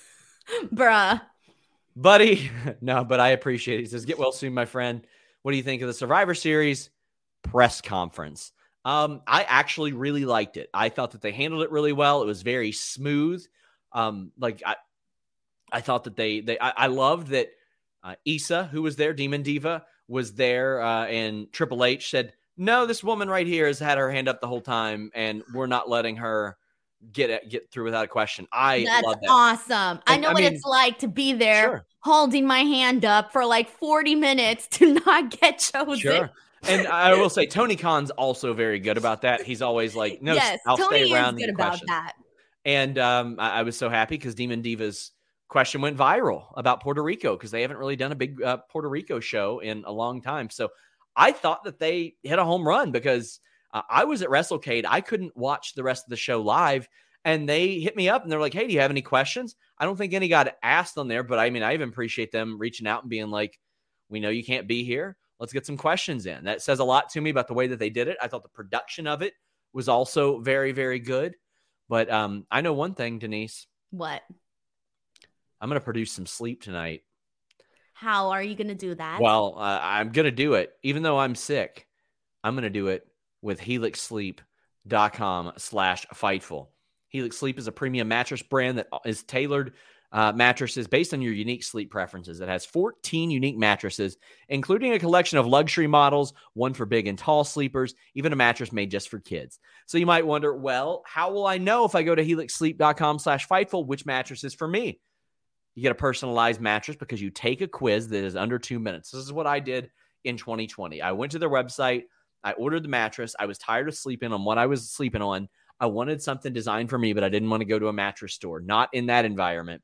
Bruh. Buddy, no, but I appreciate it. He says, get well soon, my friend. What do you think of the Survivor Series press conference? Um, I actually really liked it. I thought that they handled it really well. It was very smooth. Um, like I, I thought that they, they, I, I loved that uh, Issa, who was there, Demon Diva, was there, uh, and Triple H said, no, this woman right here has had her hand up the whole time, and we're not letting her get it, get through without a question. I That's love that. Awesome. And, I know I what mean, it's like to be there sure. holding my hand up for like forty minutes to not get chosen. Sure. And I will say Tony Khan's also very good about that. He's always like, no, yes, I'll Tony stay around. Is good about that. And um, I, I was so happy because Demon Diva's question went viral about Puerto Rico because they haven't really done a big uh, Puerto Rico show in a long time. So I thought that they hit a home run because uh, I was at WrestleCade. I couldn't watch the rest of the show live. And they hit me up and they're like, hey, do you have any questions? I don't think any got asked on there, but I mean, I even appreciate them reaching out and being like, we know you can't be here. Let's get some questions in. That says a lot to me about the way that they did it. I thought the production of it was also very, very good. But um, I know one thing, Denise. What? I'm going to produce some sleep tonight. How are you going to do that? Well, uh, I'm going to do it. Even though I'm sick, I'm going to do it with helix sleep dot com slash fightful. Helix Sleep is a premium mattress brand that is tailored uh, mattresses based on your unique sleep preferences. It has fourteen unique mattresses, including a collection of luxury models, one for big and tall sleepers, even a mattress made just for kids. So you might wonder, well, how will I know if I go to helix sleep dot com slash fightful which mattress is for me? You get a personalized mattress because you take a quiz that is under two minutes. This is what I did in twenty twenty. I went to their website. I ordered the mattress. I was tired of sleeping on what I was sleeping on. I wanted something designed for me, but I didn't want to go to a mattress store, not in that environment.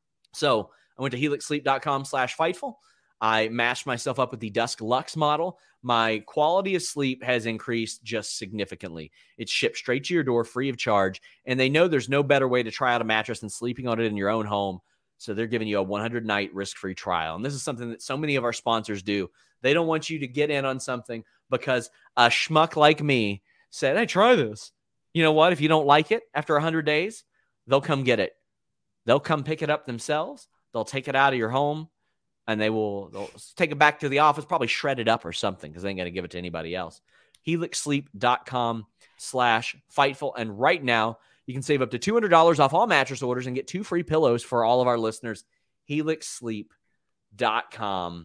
So I went to helix sleep dot com slash fightful. I matched myself up with the Dusk Luxe model. My quality of sleep has increased just significantly. It's shipped straight to your door free of charge, and they know there's no better way to try out a mattress than sleeping on it in your own home. So they're giving you a one hundred night risk-free trial. And this is something that so many of our sponsors do. They don't want you to get in on something because a schmuck like me said, hey, try this. You know what? If you don't like it after one hundred days, they'll come get it. They'll come pick it up themselves. They'll take it out of your home, and they will they'll take it back to the office, probably shred it up or something because they ain't going to give it to anybody else. helix sleep dot com slash fightful. And right now, you can save up to two hundred dollars off all mattress orders and get two free pillows for all of our listeners. helix sleep dot com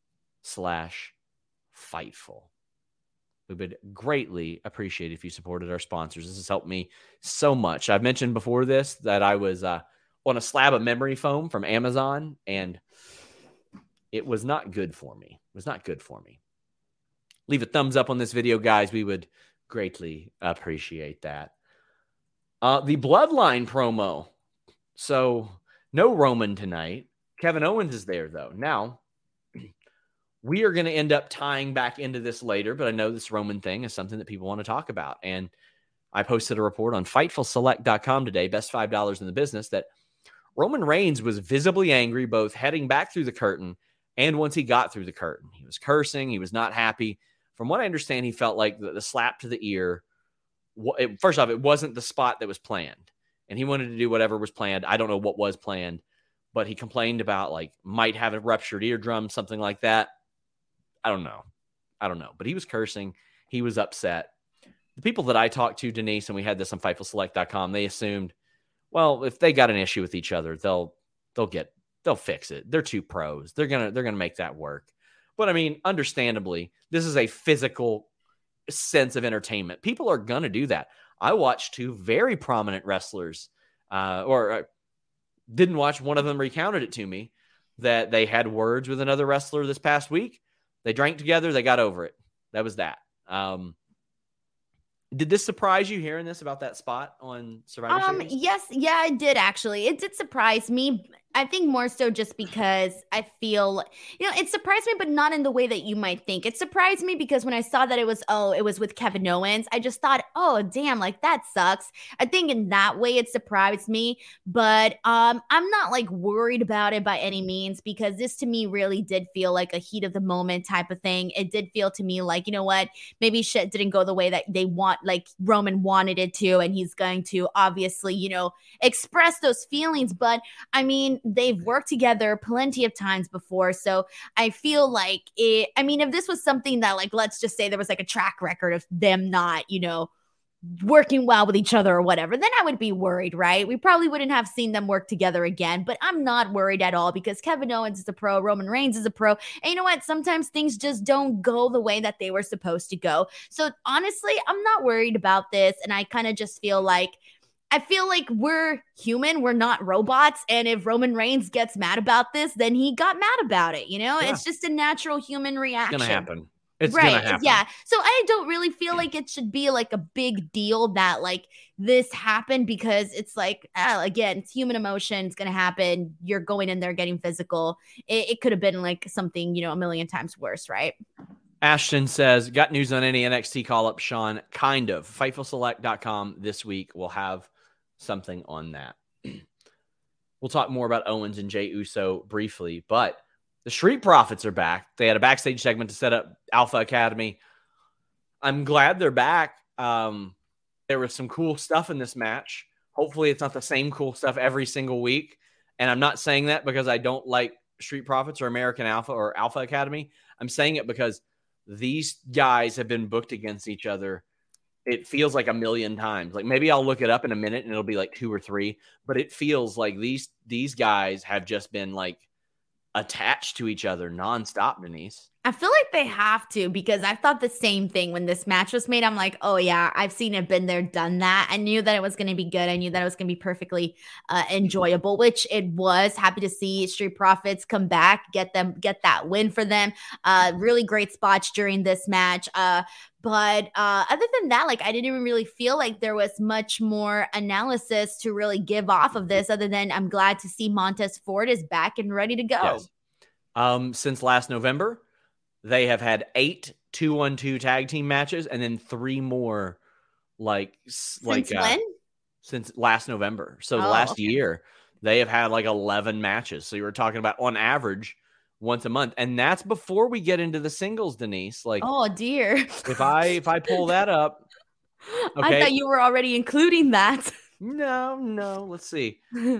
slash fightful. We would greatly appreciate if you supported our sponsors. This has helped me so much. I've mentioned before this that I was uh, on a slab of memory foam from Amazon, and it was not good for me. It was not good for me. Leave a thumbs up on this video, guys. We would greatly appreciate that. Uh, the Bloodline promo. So no Roman tonight. Kevin Owens is there, though. Now, we are going to end up tying back into this later, but I know this Roman thing is something that people want to talk about. And I posted a report on fightful select dot com today, best five dollars in the business, that Roman Reigns was visibly angry, both heading back through the curtain and once he got through the curtain. He was cursing. He was not happy. From what I understand, he felt like the, the slap to the ear. It, first off, it wasn't the spot that was planned, and he wanted to do whatever was planned. I don't know what was planned, but he complained about like might have a ruptured eardrum, something like that. I don't know. I don't know. But he was cursing. He was upset. The people that I talked to, Denise, and we had this on fightful select dot com, they assumed, well, if they got an issue with each other, they'll they'll get they'll fix it. They're two pros. They're gonna they're gonna make that work. But I mean, understandably, this is a physical sense of entertainment. People are gonna do that. I watched two very prominent wrestlers, uh, or uh, didn't watch. One of them recounted it to me that they had words with another wrestler this past week. They drank together. They got over it. That was that. Um, Did this surprise you hearing this about that spot on Survivor Um, Series? yes, yeah, it did actually. It did surprise me. I think more so just because I feel, you know, it surprised me, but not in the way that you might think. It surprised me because when I saw that it was, oh, it was with Kevin Owens, I just thought, oh, damn, like that sucks. I think in that way it surprised me, but um, I'm not like worried about it by any means because this to me really did feel like a heat of the moment type of thing. It did feel to me like, you know what, maybe shit didn't go the way that they want, like Roman wanted it to, and he's going to obviously, you know, express those feelings. But I mean, they've worked together plenty of times before. So I feel like it, I mean, if this was something that like, let's just say there was like a track record of them not, you know, working well with each other or whatever, then I would be worried, right? We probably wouldn't have seen them work together again, but I'm not worried at all because Kevin Owens is a pro, Roman Reigns is a pro. And you know what? Sometimes things just don't go the way that they were supposed to go. So honestly, I'm not worried about this. And I kind of just feel like, I feel like we're human. We're not robots. And if Roman Reigns gets mad about this, then he got mad about it. You know, Yeah. It's just a natural human reaction. It's gonna happen. It's right. gonna happen. Yeah. So I don't really feel like it should be like a big deal that like this happened because it's like, uh, again, it's human emotion. It's going to happen. You're going in there getting physical. It, it could have been like something, you know, a million times worse. Right. Ashton says, got news on any N X T call up, Sean? Kind of. Fightful Select dot com this week will have something on that. We'll talk more about Owens and Jey Uso briefly, but the Street Profits are back. They had a backstage segment to set up Alpha Academy. I'm glad they're back. Um, there was some cool stuff in this match. Hopefully it's not the same cool stuff every single week. And I'm not saying that because I don't like Street Profits or American Alpha or Alpha Academy. I'm saying it because these guys have been booked against each other. It feels like a million times. Like maybe I'll look it up in a minute and it'll be like two or three, but it feels like these, these guys have just been like attached to each other nonstop, Denise. I feel like they have to because I thought the same thing when this match was made. I'm like, oh yeah, I've seen it, been there, done that. I knew that it was going to be good. I knew that it was going to be perfectly uh, enjoyable, which it was. Happy to see Street Profits come back, get them, get that win for them. Uh, really great spots during this match. Uh, But uh, other than that, like I didn't even really feel like there was much more analysis to really give off of this other than I'm glad to see Montez Ford is back and ready to go. Yes. Um, since last November, they have had eight two on two tag team matches and then three more like, Since like uh, when? since last November. So the Oh, last okay. year, they have had like eleven matches. So you were talking about on average once a month. And that's before we get into the singles, Denise. Like, Oh dear. if I if I pull that up, I okay. thought you were already including that. no, no, let's see.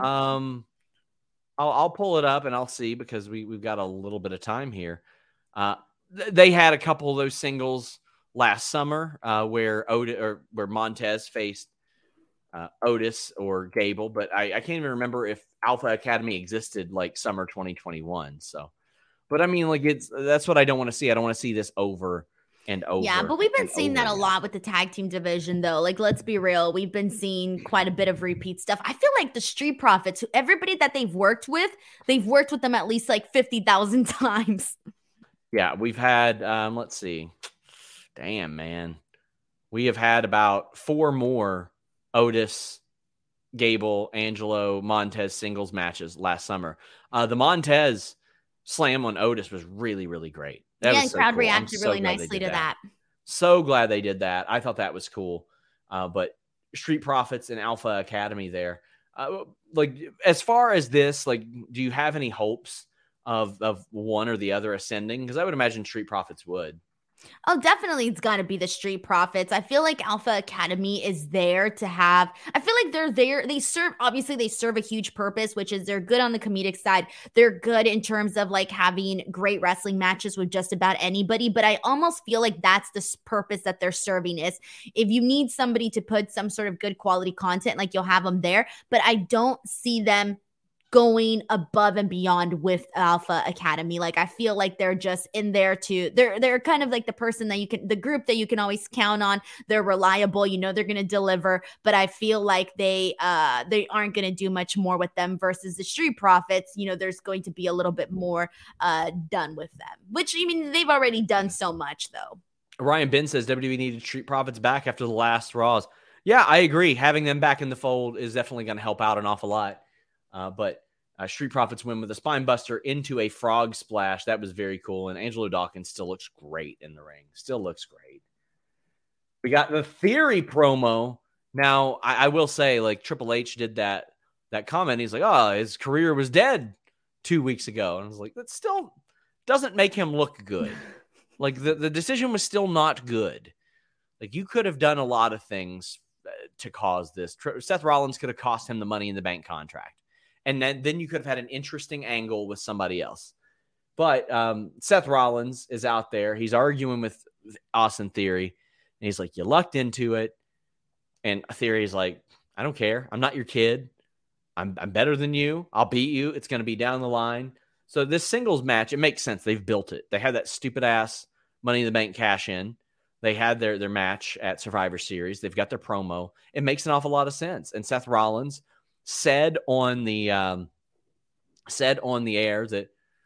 Um, I'll I'll pull it up and I'll see because we we've got a little bit of time here. Uh, th- they had a couple of those singles last summer, uh, where Otis or where Montez faced uh, Otis or Gable, but I, I can't even remember if Alpha Academy existed like summer twenty twenty-one. So, but I mean, like it's that's what I don't want to see. I don't want to see this over and over. Yeah, but we've been and seeing that over a again. lot with the tag team division, though. Like, let's be real. We've been seeing quite a bit of repeat stuff. I feel like the Street Profits, who- everybody that they've worked with, they've worked with them at least like fifty thousand times. Yeah, we've had, um, let's see. Damn, man. We have had about four more Otis, Gable, Angelo, Montez singles matches last summer. Uh, the Montez slam on Otis was really, really great. That yeah, was and so crowd cool. I'm reacted so really glad they nicely did to that. So glad they did that. I thought that was cool. Uh, but Street Profits and Alpha Academy there. Uh, like, as far as this, like, do you have any hopes of of one or the other ascending? Because I would imagine Street Profits would. Oh, definitely it's got to be the Street Profits. I feel like Alpha Academy is there to have, I feel like they're there. They serve, obviously they serve a huge purpose, which is they're good on the comedic side. They're good in terms of like having great wrestling matches with just about anybody. But I almost feel like that's the s- purpose that they're serving is if you need somebody to put some sort of good quality content, like you'll have them there. But I don't see them going above and beyond with Alpha Academy. Like, I feel like they're just in there to, they're, they're kind of like the person that you can, the group that you can always count on. They're reliable, you know, they're going to deliver, but I feel like they, uh, they aren't going to do much more with them versus the Street Profits. You know, there's going to be a little bit more, uh, done with them, which, I mean, they've already done so much though. Ryan Ben says W W E needed Street Profits back after the last Raws. Yeah, I agree. Having them back in the fold is definitely going to help out an awful lot. Uh, but uh, Street Profits win with a spine buster into a frog splash. That was very cool. And Angelo Dawkins still looks great in the ring. Still looks great. We got the Theory promo. Now, I, I will say, like, Triple H did that that comment. He's like, oh, his career was dead two weeks ago. And I was like, that still doesn't make him look good. Like, the, the decision was still not good. Like, you could have done a lot of things to cause this. Seth Rollins could have cost him the Money in the Bank contract. And then, then you could have had an interesting angle with somebody else. But um, Seth Rollins is out there. He's arguing with Austin Theory. And he's like, you lucked into it. And Theory's like, I don't care. I'm not your kid. I'm, I'm better than you. I'll beat you. It's going to be down the line. So this singles match, it makes sense. They've built it. They had that stupid ass Money in the Bank cash in. They had their, their match at Survivor Series. They've got their promo. It makes an awful lot of sense. And Seth Rollins said on the um, said on the air that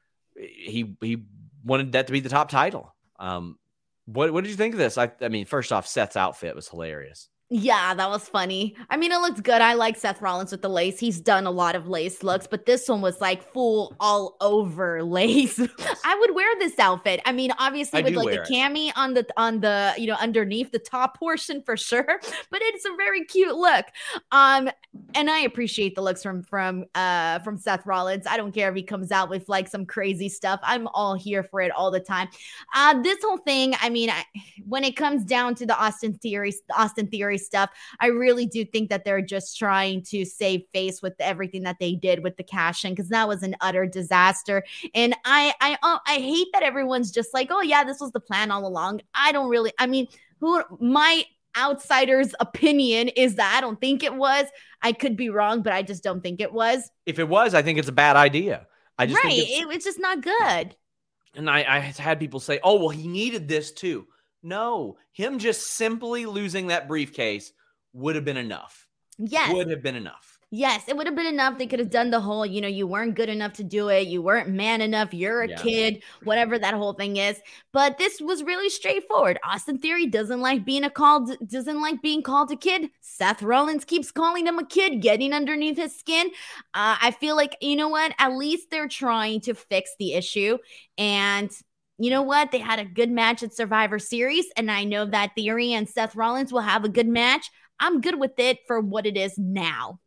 he he wanted that to be the top title. Um, what what did you think of this? I, I mean, first off, Seth's outfit was hilarious. Yeah, that was funny. I mean, it looked good. I like Seth Rollins with the lace. He's done a lot of lace looks, but this one was like full all over lace. I would wear this outfit. I mean, obviously I with like the cami on the on the you know underneath the top portion for sure, but it's a very cute look. Um, and I appreciate the looks from from uh from Seth Rollins. I don't care if he comes out with like some crazy stuff. I'm all here for it all the time. Uh, this whole thing. I mean, I, when it comes down to the Austin Theory, Austin Theory stuff, I really do think that they're just trying to save face with everything that they did with the cash in, because that was an utter disaster. And I I uh, I hate that everyone's just like, oh yeah, this was the plan all along. I don't really, I mean, who my outsider's opinion is that I don't think it was. I could be wrong, but I just don't think it was. If it was, I think it's a bad idea. I just right, think it's, it, it's just not good. And I, I had people say, oh, well, he needed this too. No, him just simply losing that briefcase would have been enough. Yes. Would have been enough. Yes, it would have been enough. They could have done the whole, you know, you weren't good enough to do it. You weren't man enough. You're a Yeah. kid, whatever that whole thing is. But this was really straightforward. Austin Theory doesn't like being a called, doesn't like being called a kid. Seth Rollins keeps calling him a kid, getting underneath his skin. Uh, I feel like, you know what? At least they're trying to fix the issue. And you know what? They had a good match at Survivor Series, and I know that Theory and Seth Rollins will have a good match. I'm good with it for what it is now.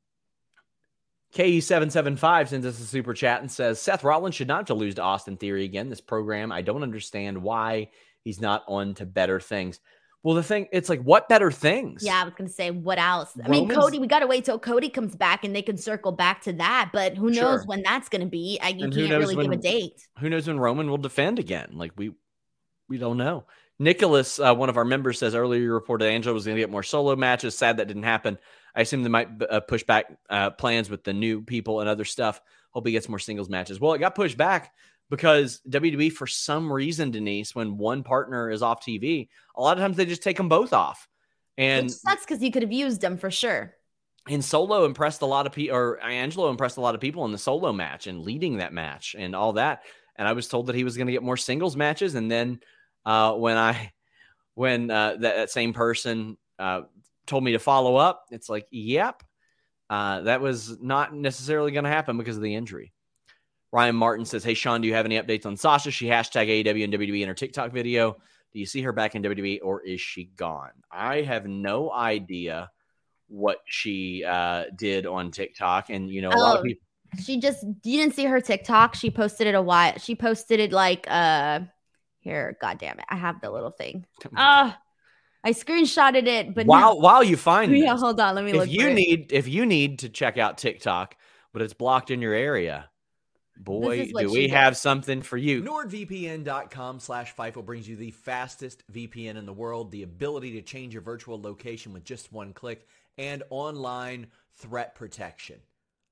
K E seven seven five sends us a super chat and says, Seth Rollins should not have to lose to Austin Theory again. This program, I don't understand why he's not on to better things. Well, the thing, it's like, what better things? Yeah, I was going to say, what else? I mean, Roman's- Cody, we got to wait till Cody comes back and they can circle back to that. But who knows Sure. when that's going to be? I, you And who can't knows really give when- a date. Who knows when Roman will defend again? Like, we we don't know. Nicholas, uh, one of our members, says earlier you reported Angelo was going to get more solo matches. Sad that didn't happen. I assume they might uh, push back uh, plans with the new people and other stuff. Hope he gets more singles matches. Well, it got pushed back because W W E, for some reason, Denise, when one partner is off T V, a lot of times they just take them both off. And Which sucks because you could have used them for sure. And Solo impressed a lot of people, or Angelo impressed a lot of people in the solo match and leading that match and all that. And I was told that he was going to get more singles matches. And then uh, when I, when uh, that, that same person uh, told me to follow up, it's like, yep, uh, that was not necessarily going to happen because of the injury. Ryan Martin says, hey, Sean, do you have any updates on Sasha? She hashtag A E W and W W E in her TikTok video. Do you see her back in W W E or is she gone? I have no idea what she uh, did on TikTok. And, you know, a Oh, lot of people. She just, you didn't see her TikTok. She posted it a while. She posted it like, uh, here, God damn it. I have the little thing. Ah, I screenshotted it, but while no. while you find Yeah, this, hold on. Let me if look you for it. need if you need to check out TikTok, but it's blocked in your area, boy, This is what do she we did. have something for you. NordVPN.com slash FIFO brings you the fastest V P N in the world, the ability to change your virtual location with just one click, and online threat protection.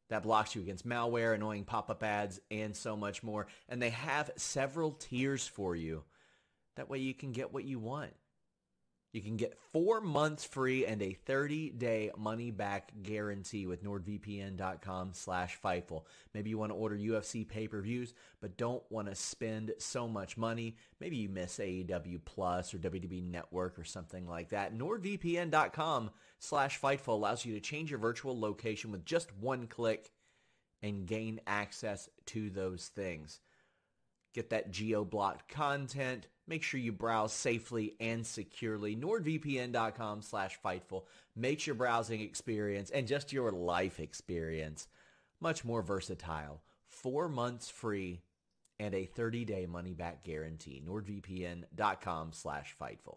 that blocks you against malware, annoying pop-up ads, and so much more. And they have several tiers for you. That way you can get what you want. You can get four months free and a thirty-day money-back guarantee with NordVPN.com slash Fightful. Maybe you want to order U F C pay-per-views, but don't want to spend so much money. Maybe you miss A E W Plus or W W E Network or something like that. NordVPN.com slash Fightful allows you to change your virtual location with just one click and gain access to those things. Get that geo-blocked content. Make sure you browse safely and securely. NordVPN.com slash Fightful makes your browsing experience and just your life experience much more versatile. Four months free and a thirty-day money-back guarantee. NordVPN.com slash Fightful.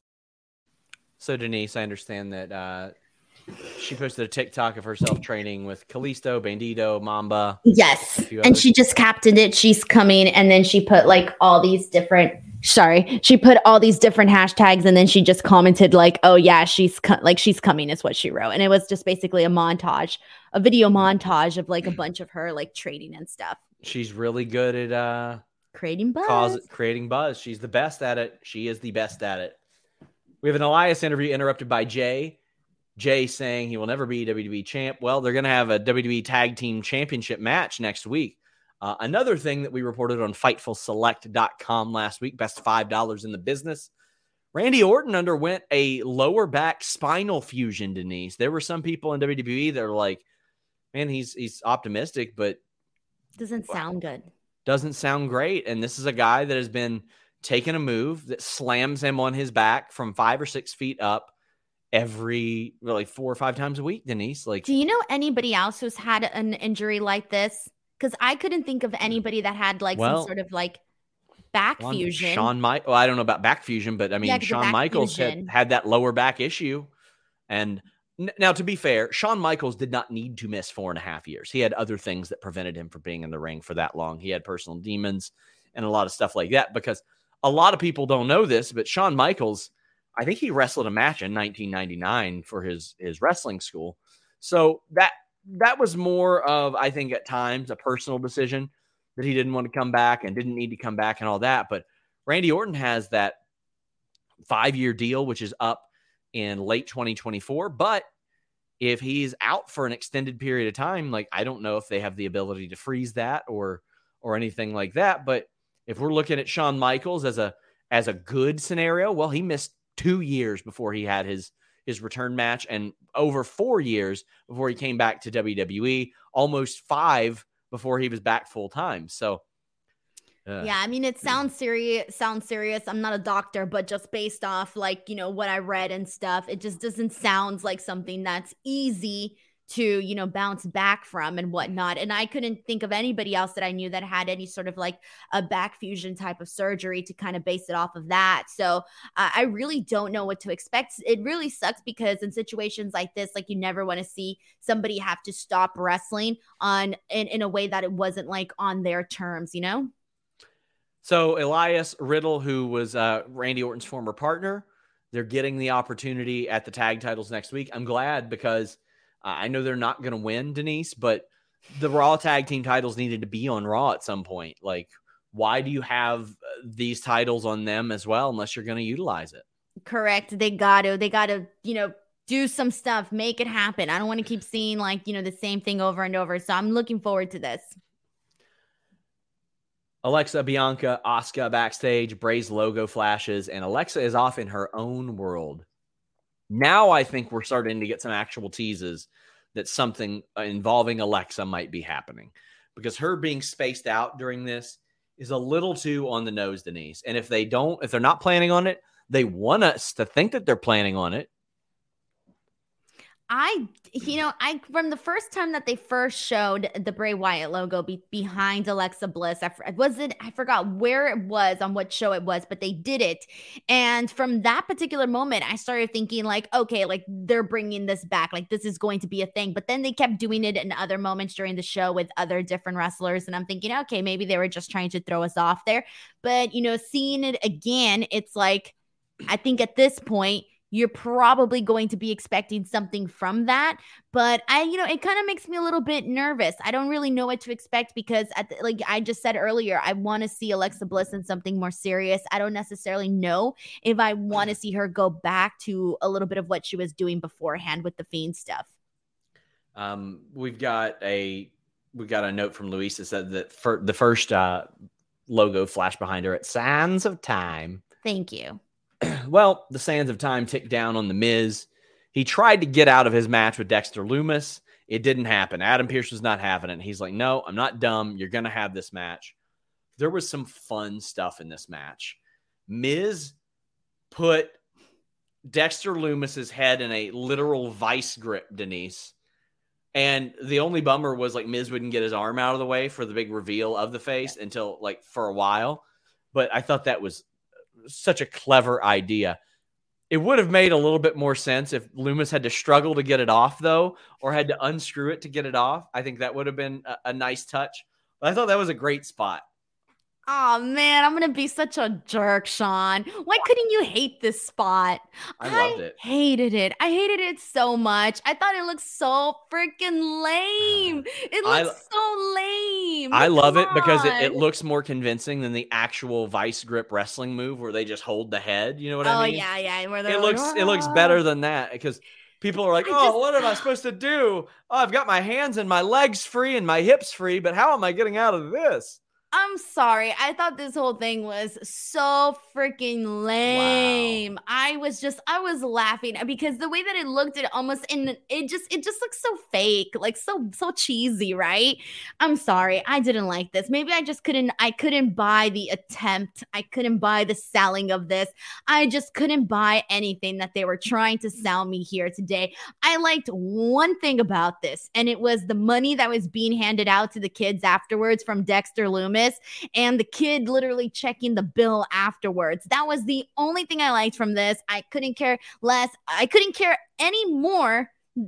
So, Denise, I understand that uh, she posted a TikTok of herself training with Kalisto, Bandito, Mamba. Yes. And she just captioned it. She's coming. And then she put like all these different, sorry, she put all these different hashtags. And then she just commented like, oh yeah, she's co- like, she's coming is what she wrote. And it was just basically a montage, a video montage of like a bunch of her like trading and stuff. She's really good at uh, creating buzz. Cause, creating buzz. She's the best at it. She is the best at it. We have an Elias interview interrupted by Jay. Jay saying he will never be W W E champ. Well, they're going to have a W W E Tag Team Championship match next week. Uh, another thing that we reported on Fightful Select dot com last week, best five dollars in the business. Randy Orton underwent a lower back spinal fusion, Denise. There were some people in W W E that were like, man, he's he's optimistic, but doesn't sound good. Doesn't sound great. And this is a guy that has been taking a move that slams him on his back from five or six feet up every like four or five times a week, Denise. Like, do you know anybody else who's had an injury like this? Because I couldn't think of anybody that had like well, some sort of like back Shawn, fusion. Shawn Michaels. Well, I don't know about back fusion, but I mean, yeah, Shawn Michaels had, had that lower back issue. And n- now, to be fair, Shawn Michaels did not need to miss four and a half years. He had other things that prevented him from being in the ring for that long. He had personal demons and a lot of stuff like that. Because a lot of people don't know this, but Shawn Michaels, I think he wrestled a match in nineteen ninety-nine for his, his wrestling school. So that that was more of, I think at times, a personal decision that he didn't want to come back and didn't need to come back and all that. But Randy Orton has that five-year deal, which is up in late twenty twenty-four. But if he's out for an extended period of time, like I don't know if they have the ability to freeze that or or anything like that. But if we're looking at Shawn Michaels as a as a good scenario, well, he missed two years before he had his, his return match and over four years before he came back to W W E, almost five before he was back full time. So, uh, yeah, I mean, it sounds serious, sounds serious. I'm not a doctor, but just based off like, you know, what I read and stuff, it just doesn't sound like something that's easy to, you know, bounce back from and whatnot. And I couldn't think of anybody else that I knew that had any sort of like a back fusion type of surgery to kind of base it off of that. So uh, I really don't know what to expect. It really sucks because in situations like this, like you never want to see somebody have to stop wrestling on in, in a way that it wasn't like on their terms, you know? So Elias Riddle, who was uh, Randy Orton's former partner, they're getting the opportunity at the tag titles next week. I'm glad because I know they're not going to win, Denise, but the Raw tag team titles needed to be on Raw at some point. Like, why do you have these titles on them as well, unless you're going to utilize it? Correct. They got to, they got to, you know, do some stuff, make it happen. I don't want to keep seeing like, you know, the same thing over and over. So I'm looking forward to this. Alexa, Bianca, Asuka backstage, Bray's logo flashes, and Alexa is off in her own world. Now I think we're starting to get some actual teases that something involving Alexa might be happening because her being spaced out during this is a little too on the nose, Denise. And if they don't, if they're not planning on it, they want us to think that they're planning on it. I, you know, I from the first time that they first showed the Bray Wyatt logo be, behind Alexa Bliss, I was it, I forgot where it was on what show it was, but they did it. And from that particular moment, I started thinking like, okay, like they're bringing this back, like this is going to be a thing. But then they kept doing it in other moments during the show with other different wrestlers. And I'm thinking, okay, maybe they were just trying to throw us off there. But, you know, seeing it again, it's like, I think at this point, you're probably going to be expecting something from that. But I, you know, it kind of makes me a little bit nervous. I don't really know what to expect because, at the, like I just said earlier, I want to see Alexa Bliss in something more serious. I don't necessarily know if I want to see her go back to a little bit of what she was doing beforehand with the Fiend stuff. Um, we've got a we got a note from Luis that said that for the first uh, logo flash behind her at Sands of Time. Thank you. Well, the sands of time ticked down on The Miz. He tried to get out of his match with Dexter Lumis. It didn't happen. Adam Pearce was not having it. He's like, no, I'm not dumb. You're going to have this match. There was some fun stuff in this match. Miz put Dexter Lumis's head in a literal vice grip, Denise. And the only bummer was like Miz wouldn't get his arm out of the way for the big reveal of the face until like for a while. But I thought that was such a clever idea. It would have made a little bit more sense if Lumis had to struggle to get it off, though, or had to unscrew it to get it off. I think that would have been a, a nice touch. But I thought that was a great spot. Oh, man, I'm going to be such a jerk, Sean. Why couldn't you hate this spot? I loved it. I hated it. I hated it so much. I thought it looked so freaking lame. It looks I, so lame. I love Come it because it, it on. looks more convincing than the actual vice grip wrestling move where they just hold the head. You know what oh, I mean? yeah, yeah. Where they're It like, looks it looks "Ah." better than that because people are like, I oh, just- what am I supposed to do? Oh, I've got my hands and my legs free and my hips free, but how am I getting out of this? I'm sorry. I thought this whole thing was so freaking lame. Wow. I was just, I was laughing because the way that it looked, it almost, and it just, it just looks so fake, like so, so cheesy, right? I'm sorry. I didn't like this. Maybe I just couldn't, I couldn't buy the attempt. I couldn't buy the selling of this. I just couldn't buy anything that they were trying to sell me here today. I liked one thing about this, and it was the money that was being handed out to the kids afterwards from Dexter Lumis. And the kid literally checking the bill afterwards. That was the only thing I liked from this. I couldn't care less. I couldn't care any more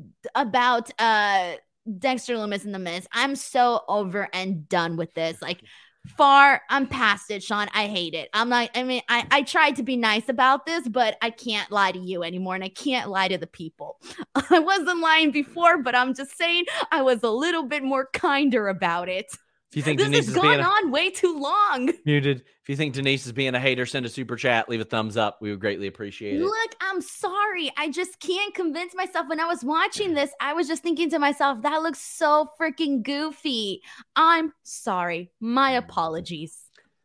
about uh, Dexter Lumis and The Miz. I'm so over and done with this. Like, far, I'm past it, Sean. I hate it. I'm not, I mean, I, I tried to be nice about this, but I can't lie to you anymore, and I can't lie to the people. I wasn't lying before, but I'm just saying I was a little bit more kinder about it. If you think this Denise has is gone being a, on way too long. muted, if you think Denise is being a hater, send a super chat, leave a thumbs up. We would greatly appreciate it. Look, I'm sorry. I just can't convince myself. When I was watching this, I was just thinking to myself, that looks so freaking goofy. I'm sorry. My apologies.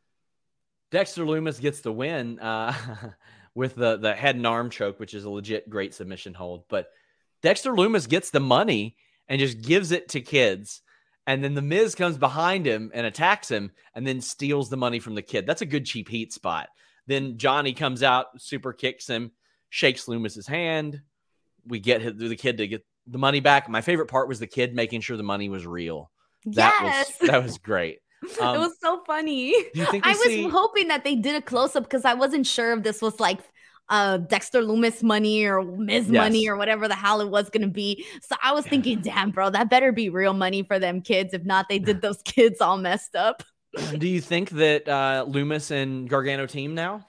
Dexter Lumis gets the win uh, with the, the head and arm choke, which is a legit great submission hold. But Dexter Lumis gets the money and just gives it to kids. And then The Miz comes behind him and attacks him and then steals the money from the kid. That's a good cheap heat spot. Then Johnny comes out, super kicks him, shakes Lumis's hand. We get the kid to get the money back. My favorite part was the kid making sure the money was real. That Yes. was that was great. Um, it was so funny. do you think we I was see- hoping that they did a close-up because I wasn't sure if this was like uh, Dexter Lumis money or Miz Yes. money or whatever the hell it was going to be. So I was thinking, damn, bro, that better be real money for them kids. If not, they did those kids all messed up. Do you think that uh, Lumis and Gargano team now?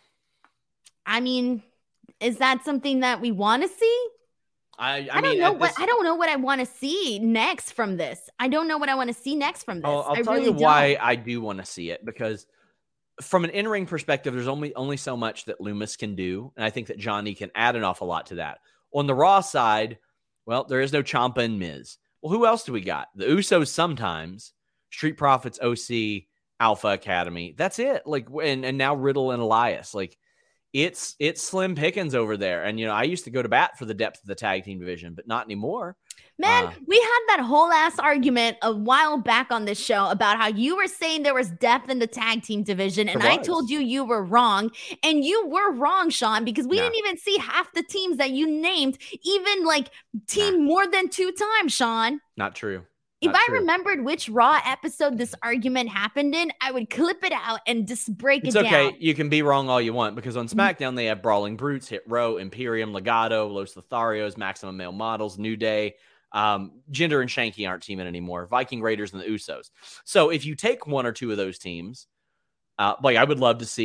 I mean, is that something that we want to see? I, I, I, don't mean, know at what this- I don't know what I want to see next from this. I don't know what I want to see next from this. I'll, I'll I tell really you why don't. I do want to see it, because from an in-ring perspective, there's only only so much that Lumis can do, and I think that Johnny can add an awful lot to that. On the Raw side, well, there is no Ciampa and Miz. Well, who else do we got? The Usos sometimes, Street Profits, O C, Alpha Academy. That's it. Like, and and now Riddle and Elias. Like, it's it's slim pickings over there. And you know, I used to go to bat for the depth of the tag team division, but not anymore. Man, Uh, we had that whole ass argument a while back on this show about how you were saying there was depth in the tag team division, and There I was. told you you were wrong, and you were wrong, Sean, because we Nah. didn't even see half the teams that you named, even like team more than two times, Sean. Not true. If Not I true. remembered which Raw episode this argument happened in, I would clip it out and just break It's it okay. down. You can be wrong all you want, because on SmackDown they have Brawling Brutes, Hit Row, Imperium, Legado, Los Lotharios, Maximum Male Models, New Day. Um, Jinder and Shanky aren't teaming anymore. Viking Raiders and the Usos. So if you take one or two of those teams, uh, like I would love to see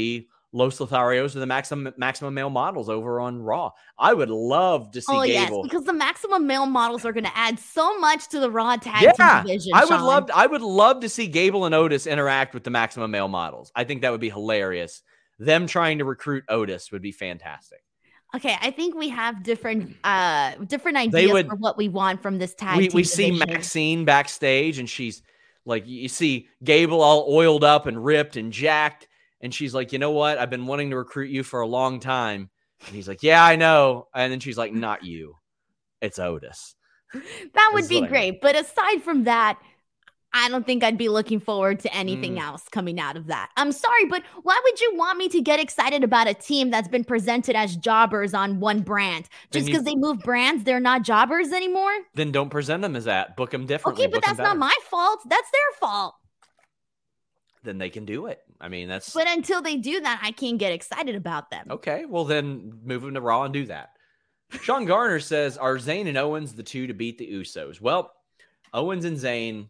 Los Lotharios are the maximum maximum male models over on Raw. I would love to see Oh, yes, Gable. because the maximum male models are going to add so much to the Raw tag Yeah, team division. I would Sean. love I would love to see Gable and Otis interact with the maximum male models. I think that would be hilarious. Them trying to recruit Otis would be fantastic. Okay, I think we have different uh different ideas would- for what we want from this tag We team we see division. Maxine backstage, and she's like, you see Gable all oiled up and ripped and jacked, and she's like, you know what? I've been wanting to recruit you for a long time. And he's like, yeah, I know. And then she's like, not you. It's Otis. That would This is be what I mean. great. But aside from that, I don't think I'd be looking forward to anything Mm. else coming out of that. I'm sorry, but why would you want me to get excited about a team that's been presented as jobbers on one brand? Then Just you- because they move brands, they're not jobbers anymore? Then don't present them as that. Book them differently. Okay, but book 'em that's not better. my fault. That's their fault. Then they can do it. I mean, that's But until they do that, I can't get excited about them. okay. Well, then move them to Raw and do that. Sean Garner says, are Zayn and Owens the two to beat the Usos? Well, Owens and Zayn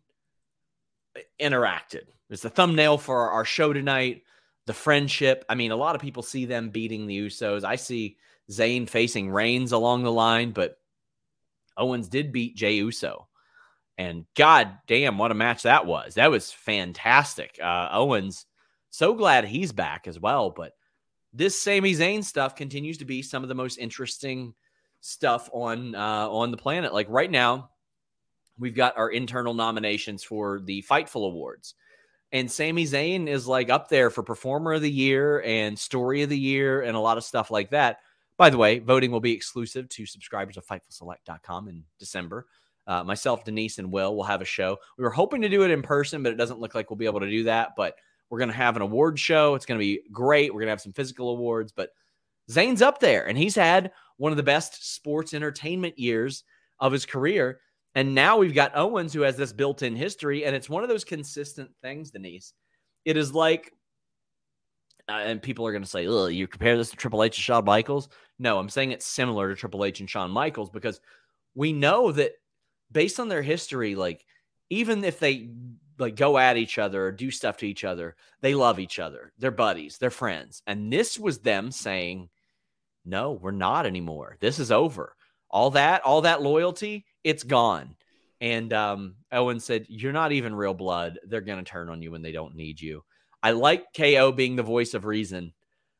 interacted. It's the thumbnail for our, our show tonight. The friendship. I mean, a lot of people see them beating the Usos. I see Zayn facing Reigns along the line, but Owens did beat Jey Uso. And god damn, what a match that was. That was fantastic. Uh, Owens, so glad he's back as well. But this Sami Zayn stuff continues to be some of the most interesting stuff on uh, on the planet. Like right now, we've got our internal nominations for the Fightful Awards. And Sami Zayn is like up there for Performer of the Year and Story of the Year and a lot of stuff like that. By the way, voting will be exclusive to subscribers of Fightful Select dot com in December. Uh, myself, Denise, and Will will have a show. We were hoping to do it in person, but it doesn't look like we'll be able to do that. But we're going to have an award show. It's going to be great. We're going to have some physical awards. But Zayn's up there, and he's had one of the best sports entertainment years of his career. And now we've got Owens, who has this built-in history, and it's one of those consistent things, Denise. It is like, uh, and people are going to say, ugh, you compare this to Triple H and Shawn Michaels? No, I'm saying it's similar to Triple H and Shawn Michaels because we know that based on their history, like even if they like go at each other or do stuff to each other, they love each other. They're buddies. They're friends. And this was them saying, no, we're not anymore. This is over. All that, all that loyalty, it's gone. And um, Owen said, you're not even real blood. They're going to turn on you when they don't need you. I like K O being the voice of reason,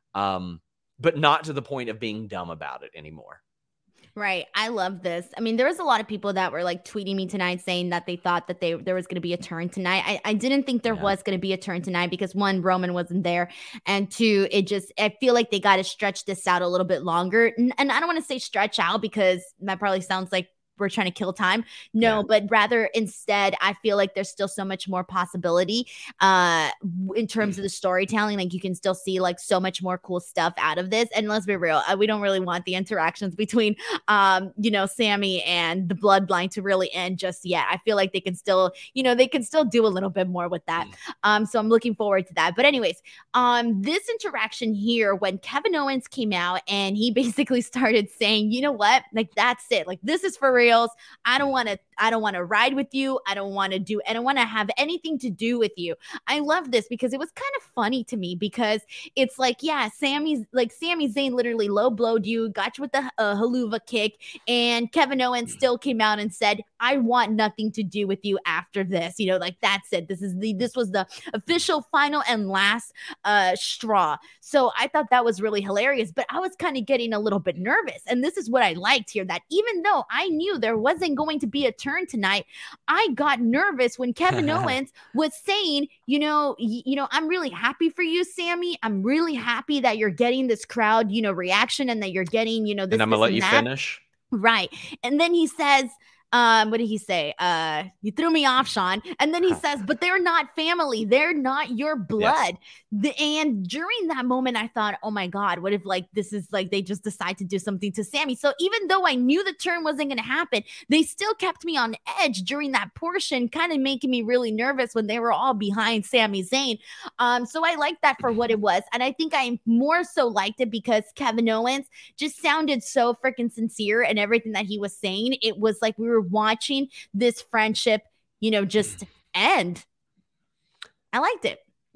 um, but not to the point of being dumb about it anymore. Right. I love this. I mean, there was a lot of people that were like tweeting me tonight saying that they thought that they there was going to be a turn tonight. I, I didn't think there Yeah. was going to be a turn tonight because one, Roman wasn't there. And two, it just, I feel like they got to stretch this out a little bit longer. And, and I don't want to say stretch out because that probably sounds like we're trying to kill time. No, Yeah. but rather instead, I feel like there's still so much more possibility uh, in terms of the storytelling. Like you can still see like so much more cool stuff out of this. And let's be real, uh, we don't really want the interactions between, um, you know, Sammy and the Bloodline to really end just yet. I feel like they can still, you know, they can still do a little bit more with that. Um, so I'm looking forward to that. But anyways, um, this interaction here when Kevin Owens came out and he basically started saying, you know what, like that's it, like this is for real. I don't want to, I don't want to ride with you. I don't want to do, I don't want to have anything to do with you. I love this because it was kind of funny to me because it's like, yeah, Sammy's like Sami Zayn literally low blowed you, got you with the uh, haluva kick, and Kevin Owens still came out and said, I want nothing to do with you after this. You know, like that's it. This is the, this was the official final and last uh, straw. So I thought that was really hilarious, but I was kind of getting a little bit nervous. And this is what I liked here, that even though I knew there wasn't going to be a turn tonight, I got nervous when Kevin Owens was saying, you know, y- you know, I'm really happy for you, Sammy. I'm really happy that you're getting this crowd, you know, reaction and that you're getting, you know, this, and I'm going to this let you that. finish. Right. And then he says, um, what did he say? Uh, you threw me off, Sean. And then he says, but they're not family. They're not your blood. The, and during that moment, I thought, oh my God, what if like this is like they just decide to do something to Sammy? So even though I knew the turn wasn't going to happen, they still kept me on edge during that portion, kind of making me really nervous when they were all behind Sami Zayn. Um, so I liked that for what it was. And I think I more so liked it because Kevin Owens just sounded so freaking sincere and everything that he was saying. It was like we were watching this friendship, you know, just end. I liked it.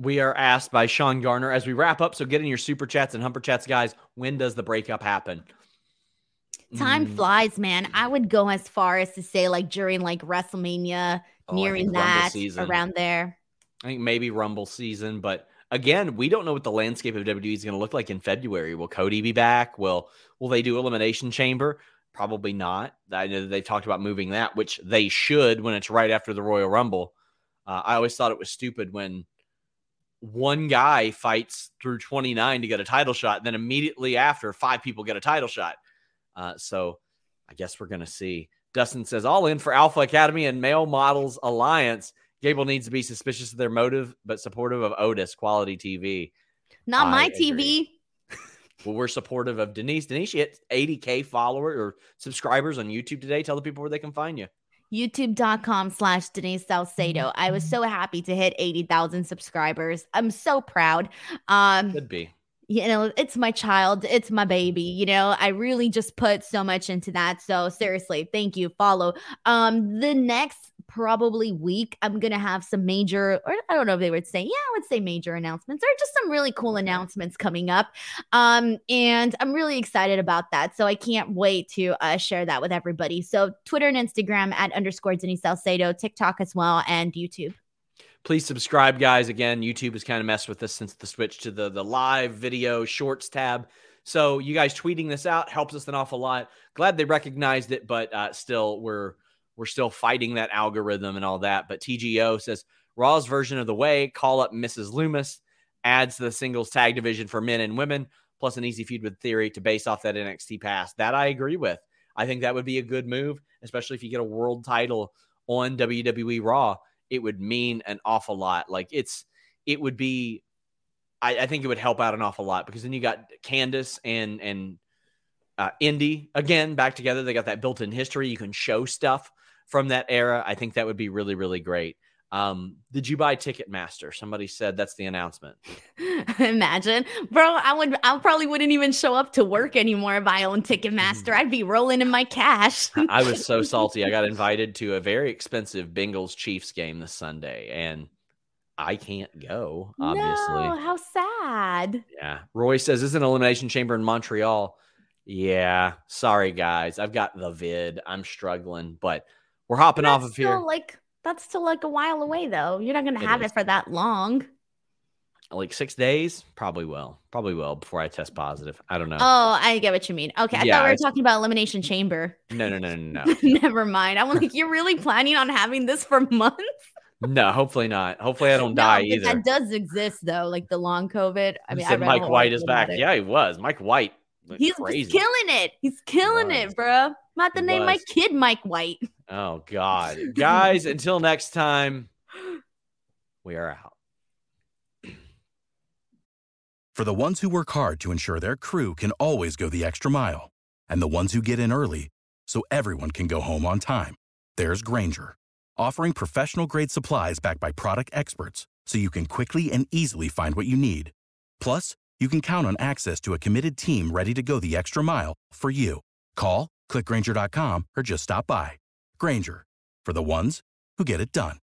We are asked by Sean Garner as we wrap up. So get in your super chats and humper chats, guys. When does the breakup happen? Time Mm. flies, man. I would go as far as to say like during like WrestleMania, Oh, I nearing think Rumble that, season. around there. I think maybe Rumble season, but again, we don't know what the landscape of W W E is going to look like in February. Will Cody be back? Will Will they do Elimination Chamber? Probably not. I know that they talked about moving that, which they should when it's right after the Royal Rumble. Uh, I always thought it was stupid when one guy fights through twenty-nine to get a title shot, and then immediately after, five people get a title shot. Uh, so I guess we're going to see. Dustin says, all in for Alpha Academy and Male Models Alliance. Gable needs to be suspicious of their motive, but supportive of Otis. Quality T V. Not I my agree. T V. Well, we're supportive of Denise. Denise, she hit eighty K followers or subscribers on YouTube today. Tell the people where they can find you. YouTube.com slash Denise Salcedo. I was so happy to hit eighty thousand subscribers. I'm so proud. Um, Could be. You know, it's my child. It's my baby. You know, I really just put so much into that. So seriously, thank you. Follow. Um, the next probably week, I'm going to have some major, or I don't know if they would say, yeah, I would say major announcements or just some really cool announcements coming up. Um, and I'm really excited about that. So I can't wait to uh, share that with everybody. So Twitter and Instagram at underscore Denise Salcedo, TikTok as well, and YouTube. Please subscribe, guys. Again, YouTube has kind of messed with us since the switch to the, the live video shorts tab. So you guys tweeting this out helps us an awful lot. Glad they recognized it, but uh, still, we're we're still fighting that algorithm and all that. But T G O says, Raw's version of the way, call up Missus Loomis, adds the singles tag division for men and women, plus an easy feud with Theory to base off that N X T pass. That I agree with. I think that would be a good move, especially if you get a world title on W W E Raw. It would mean an awful lot. Like it's, it would be, I, I think it would help out an awful lot because then you got Candice and, and uh, Indy again back together. They got that built-in history. You can show stuff from that era. I think that would be really, really great. Um, did you buy Ticketmaster? Somebody said that's the announcement. Imagine, bro, I would, I probably wouldn't even show up to work anymore if I owned Ticketmaster. I'd be rolling in my cash. I was so salty. I got invited to a very expensive Bengals Chiefs game this Sunday, and I can't go, obviously. No, how sad. Yeah. Roy says, is an Elimination Chamber in Montreal? Yeah. Sorry, guys. I've got the vid. I'm struggling, but we're hopping That's off of here. still like that's still like a while away, though. You're not going to It have is. it for that long. Like six days? Probably will. Probably will before I test positive. I don't know. Oh, I get what you mean. Okay, I Yeah, thought we were it's- talking about Elimination Chamber. No, no, no, no, no. Never mind. I'm like, you're really planning on having this for months? No, hopefully not. Hopefully I don't No, die but either. That does exist, though, like the long COVID. I You mean, I said read a Mike whole White is article about back. it. Yeah, he was. Mike White. went He's crazy. just killing it. He's killing was. it, bro. I'm about to He name my was. kid Mike White. Oh, God. Guys, until next time, we are out. For the ones who work hard to ensure their crew can always go the extra mile, and the ones who get in early so everyone can go home on time, there's Grainger, offering professional-grade supplies backed by product experts so you can quickly and easily find what you need. Plus, you can count on access to a committed team ready to go the extra mile for you. Call, click Grainger dot com, or just stop by. Grainger, for the ones who get it done.